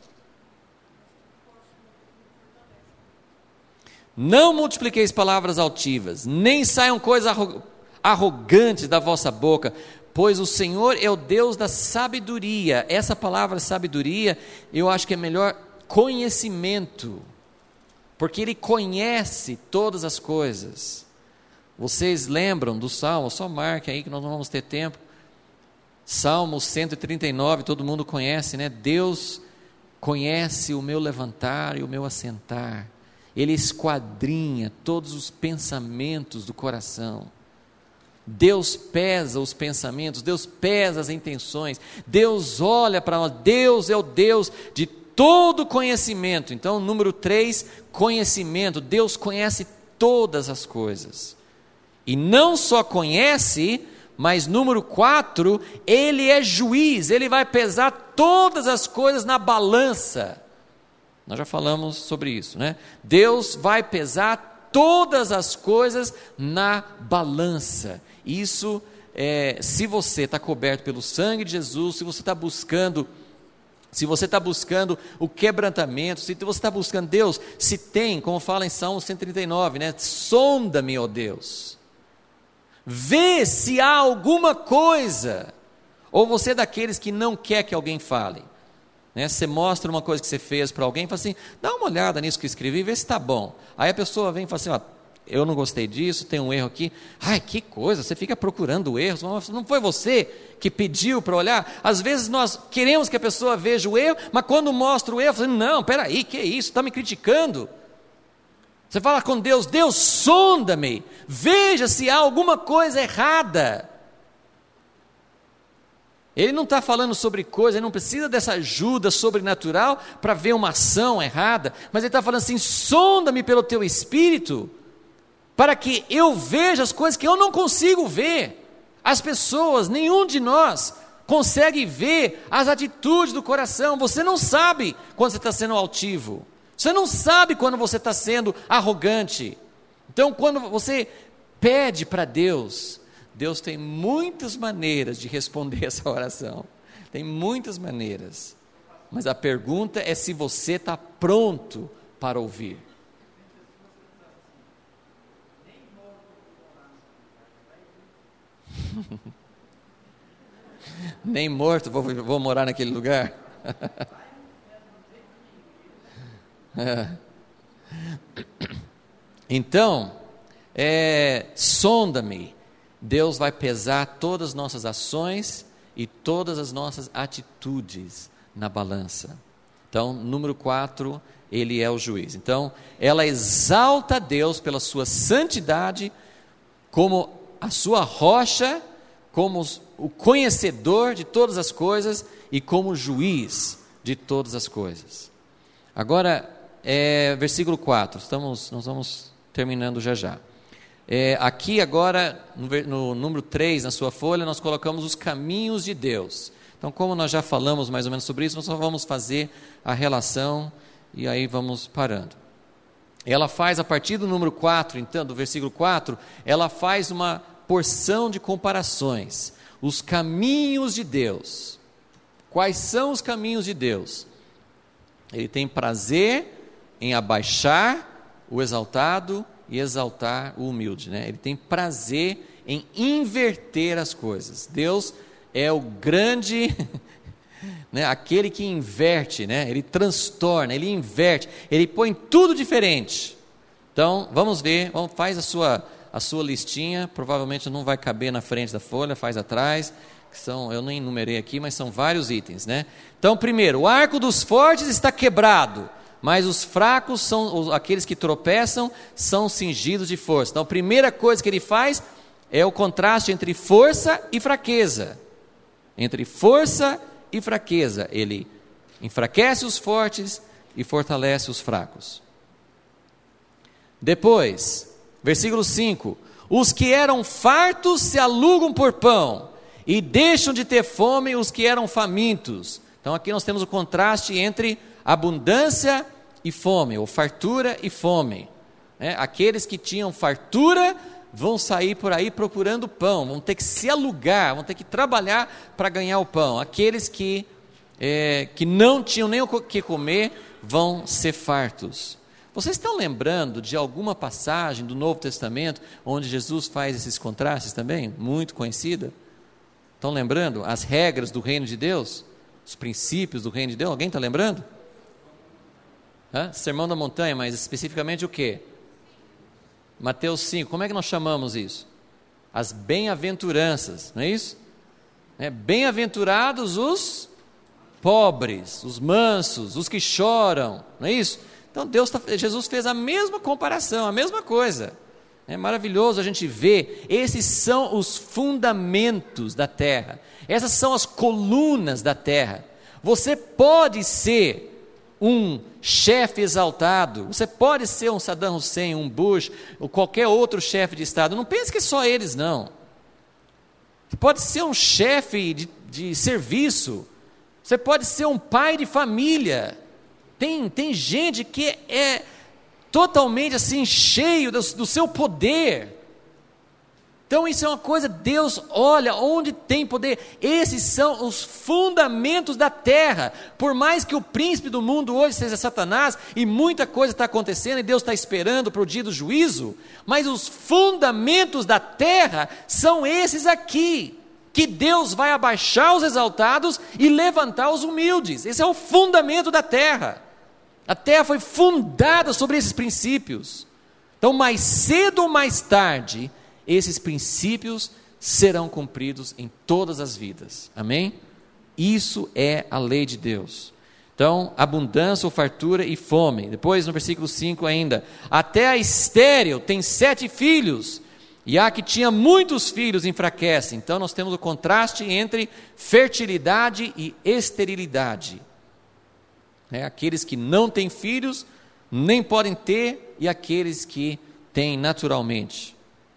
S1: Não multipliqueis palavras altivas, nem saiam coisas arrogantes da vossa boca, pois o Senhor é o Deus da sabedoria. Essa palavra sabedoria, eu acho que é melhor conhecimento, porque Ele conhece todas as coisas. Vocês lembram do Salmo? Só marque aí que nós não vamos ter tempo. Salmo cento e trinta e nove, todo mundo conhece, né? Deus conhece o meu levantar e o meu assentar. Ele esquadrinha todos os pensamentos do coração. Deus pesa os pensamentos, Deus pesa as intenções, Deus olha para nós. Deus é o Deus de todo conhecimento. Então, número três, conhecimento. Deus conhece todas as coisas. E não só conhece, mas número quatro, Ele é juiz, Ele vai pesar todas as coisas na balança. Nós já falamos sobre isso, né? Deus vai pesar todas as coisas na balança. Isso, é, se você está coberto pelo sangue de Jesus, se você está buscando, se você está buscando o quebrantamento, se você está buscando Deus, se tem, como fala em Salmo cento e trinta e nove, né? Sonda-me, ó Deus, vê se há alguma coisa, ou você é daqueles que não quer que alguém fale, né? Você mostra uma coisa que você fez para alguém e fala assim: dá uma olhada nisso que eu escrevi, vê se está bom. Aí a pessoa vem e fala assim: ó, eu não gostei disso, tem um erro aqui. Ai, que coisa, você fica procurando erros, não foi você que pediu para olhar? Às vezes nós queremos que a pessoa veja o erro, mas quando mostra o erro, fala assim: não, peraí, que isso, está me criticando? Você fala com Deus: Deus, sonda-me, veja se há alguma coisa errada. Ele não está falando sobre coisa, ele não precisa dessa ajuda sobrenatural para ver uma ação errada, mas ele está falando assim: sonda-me pelo teu Espírito, para que eu veja as coisas que eu não consigo ver. As pessoas, nenhum de nós consegue ver as atitudes do coração. Você não sabe quando você está sendo altivo, você não sabe quando você está sendo arrogante. Então, quando você pede para Deus, Deus tem muitas maneiras de responder essa oração, tem muitas maneiras, mas a pergunta é se você está pronto para ouvir. Nem morto vou, vou morar naquele lugar. Então, é, sonda-me. Deus vai pesar todas as nossas ações e todas as nossas atitudes na balança. Então, número quatro, Ele é o juiz. Então, ela exalta Deus pela sua santidade, como a sua rocha, como o conhecedor de todas as coisas e como juiz de todas as coisas. Agora, é, versículo quatro, estamos, nós vamos terminando já já. É, aqui agora, no, no número três, na sua folha, nós colocamos os caminhos de Deus. Então, como nós já falamos mais ou menos sobre isso, nós só vamos fazer a relação e aí vamos parando. Ela faz, a partir do número quatro, então, do versículo quatro, ela faz uma porção de comparações. Os caminhos de Deus. Quais são os caminhos de Deus? Ele tem prazer em abaixar o exaltado e exaltar o humilde, né? Ele tem prazer em inverter as coisas. Deus é o grande, né, aquele que inverte, né? Ele transtorna, ele inverte, ele põe tudo diferente. Então, vamos ver, vamos, faz a sua, a sua listinha, provavelmente não vai caber na frente da folha, faz atrás, que são, eu nem enumerei aqui, mas são vários itens, né? Então, primeiro, o arco dos fortes está quebrado, mas os fracos são aqueles que tropeçam, são cingidos de força. Então, a primeira coisa que ele faz é o contraste entre força e fraqueza. Entre força e fraqueza. Ele enfraquece os fortes e fortalece os fracos. Depois, versículo cinco. Os que eram fartos se alugam por pão, e deixam de ter fome os que eram famintos. Então, aqui nós temos o contraste entre abundância e fome, ou fartura e fome, né? Aqueles que tinham fartura vão sair por aí procurando pão, vão ter que se alugar, vão ter que trabalhar para ganhar o pão. Aqueles que, é, que não tinham nem o que comer, vão ser fartos. Vocês estão lembrando de alguma passagem do Novo Testamento, onde Jesus faz esses contrastes também, muito conhecida? Estão lembrando as regras do reino de Deus? Os princípios do reino de Deus? Alguém está lembrando? Hã? Sermão da montanha, mas especificamente o quê? Mateus cinco, como é que nós chamamos isso? As bem-aventuranças, não é isso? É, bem-aventurados os pobres, os mansos, os que choram, não é isso? Então Deus tá, Jesus fez a mesma comparação, a mesma coisa. É maravilhoso a gente ver, esses são os fundamentos da terra, essas são as colunas da terra. Você pode ser um chefe exaltado, você pode ser um Saddam Hussein, um Bush, ou qualquer outro chefe de Estado, não pense que é só eles não. Você pode ser um chefe de, de serviço, você pode ser um pai de família, tem, tem gente que é totalmente assim, cheio do, do seu poder. Então isso é uma coisa, Deus olha onde tem poder, esses são os fundamentos da terra. Por mais que o príncipe do mundo hoje seja Satanás, e muita coisa está acontecendo, e Deus está esperando para o dia do juízo, mas os fundamentos da terra são esses aqui, que Deus vai abaixar os exaltados e levantar os humildes. Esse é o fundamento da terra. A terra foi fundada sobre esses princípios. Então mais cedo ou mais tarde, esses princípios serão cumpridos em todas as vidas, amém? Isso é a lei de Deus. Então, abundância ou fartura e fome. Depois no versículo cinco ainda, até a estéril tem sete filhos, e a que tinha muitos filhos enfraquece. Então nós temos o contraste entre fertilidade e esterilidade. É, aqueles que não têm filhos, nem podem ter, e aqueles que têm naturalmente.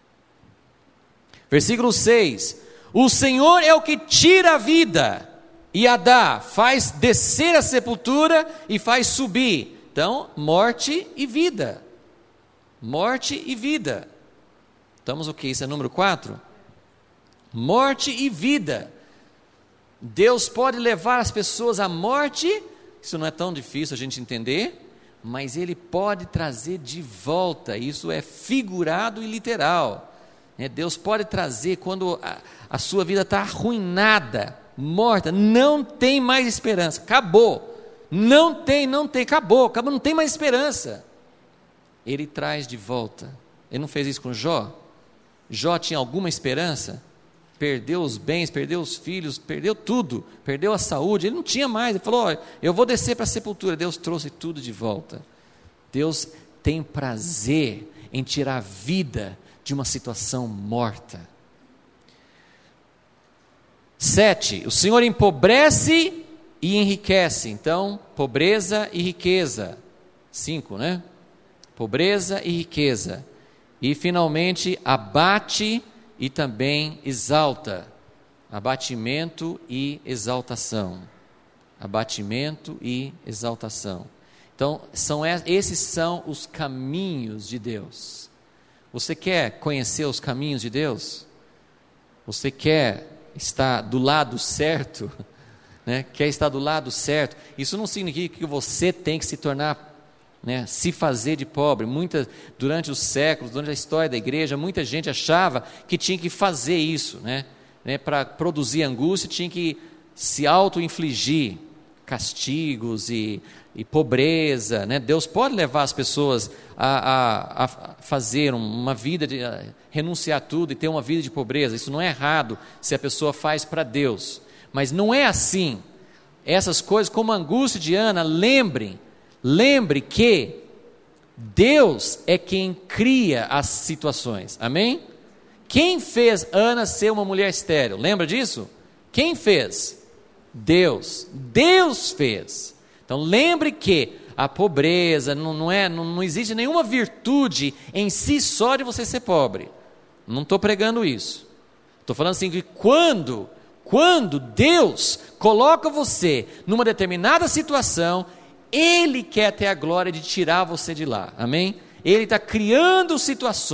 S1: Versículo seis, o Senhor é o que tira a vida e a dá, faz descer a sepultura e faz subir. Então, morte e vida, morte e vida. Estamos o que? Isso é número quatro? Morte e vida. Deus pode levar as pessoas à morte, isso não é tão difícil a gente entender, mas Ele pode trazer de volta, isso é figurado e literal. Deus pode trazer quando a, a sua vida está arruinada, morta, não tem mais esperança, acabou, não tem, não tem, acabou, acabou, não tem mais esperança. Ele traz de volta. Ele não fez isso com Jó? Jó tinha alguma esperança? Perdeu os bens, perdeu os filhos, perdeu tudo, perdeu a saúde, ele não tinha mais. Ele falou: oh, eu vou descer para a sepultura. Deus trouxe tudo de volta. Deus tem prazer em tirar a vida de uma situação morta. Sete, o Senhor empobrece e enriquece. Então, pobreza e riqueza. Cinco, né? Pobreza e riqueza. E finalmente, abate e também exalta. Abatimento e exaltação. Abatimento e exaltação. Então, são, esses são os caminhos de Deus. Você quer conhecer os caminhos de Deus? Você quer estar do lado certo? Né? Quer estar do lado certo? Isso não significa que você tem que se tornar, né, se fazer de pobre. Muita, durante os séculos, durante a história da igreja, muita gente achava que tinha que fazer isso, né? Né, para produzir angústia, tinha que se auto-infligir castigos e, e pobreza, né? Deus pode levar as pessoas a, a, a fazer uma vida, de a renunciar a tudo e ter uma vida de pobreza. Isso não é errado se a pessoa faz para Deus, mas não é assim. Essas coisas, como a angústia de Ana, lembrem, lembre que Deus é quem cria as situações, amém? Quem fez Ana ser uma mulher estéril? Lembra disso? Quem fez? Deus. Deus fez. Então lembre que a pobreza não, não, é, não, não existe nenhuma virtude em si só de você ser pobre. Não estou pregando isso. Estou falando assim que quando, quando Deus coloca você numa determinada situação, Ele quer ter a glória de tirar você de lá, amém? Ele está criando situações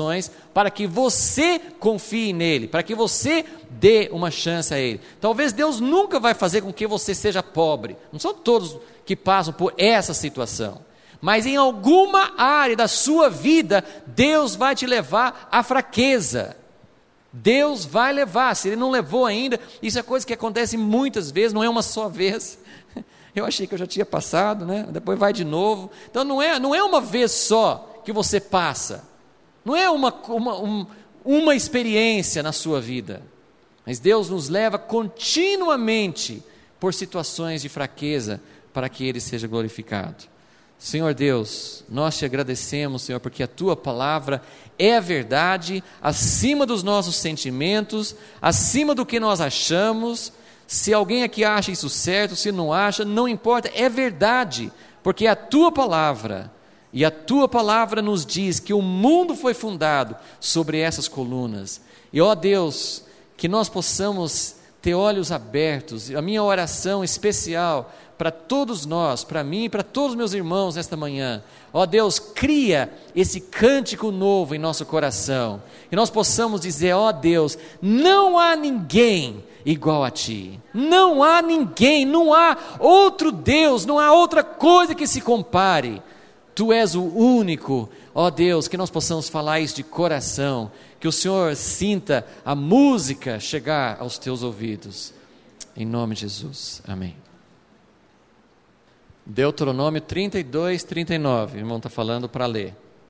S1: para que você confie nele, para que você dê uma chance a ele. Talvez Deus nunca vai fazer com que você seja pobre, não são todos que passam por essa situação, mas em alguma área da sua vida, Deus vai te levar à fraqueza. Deus vai levar, se Ele não levou ainda, isso é coisa que acontece muitas vezes, não é uma só vez. Eu achei que eu já tinha passado, né? Depois vai de novo. Então não é, não é uma vez só que você passa, não é uma, uma, um, uma experiência na sua vida, mas Deus nos leva continuamente por situações de fraqueza, para que Ele seja glorificado. Senhor Deus, nós te agradecemos, Senhor, porque a Tua palavra é a verdade, acima dos nossos sentimentos, acima do que nós achamos. Se alguém aqui acha isso certo, se não acha, não importa, é verdade, porque é a Tua palavra, e a Tua palavra nos diz que o mundo foi fundado sobre essas colunas. E ó Deus, que nós possamos ter olhos abertos. A minha oração especial para todos nós, para mim e para todos os meus irmãos nesta manhã, ó Deus, cria esse cântico novo em nosso coração, e nós possamos dizer, ó Deus, não há ninguém igual a Ti, não há ninguém, não há outro Deus, não há outra coisa que se compare, Tu és o único. Ó Deus, que nós possamos falar isso de coração, que o Senhor sinta a música chegar aos Teus ouvidos, em nome de Jesus, amém. Deuteronômio trinta e dois, trinta e nove, o irmão está falando para ler.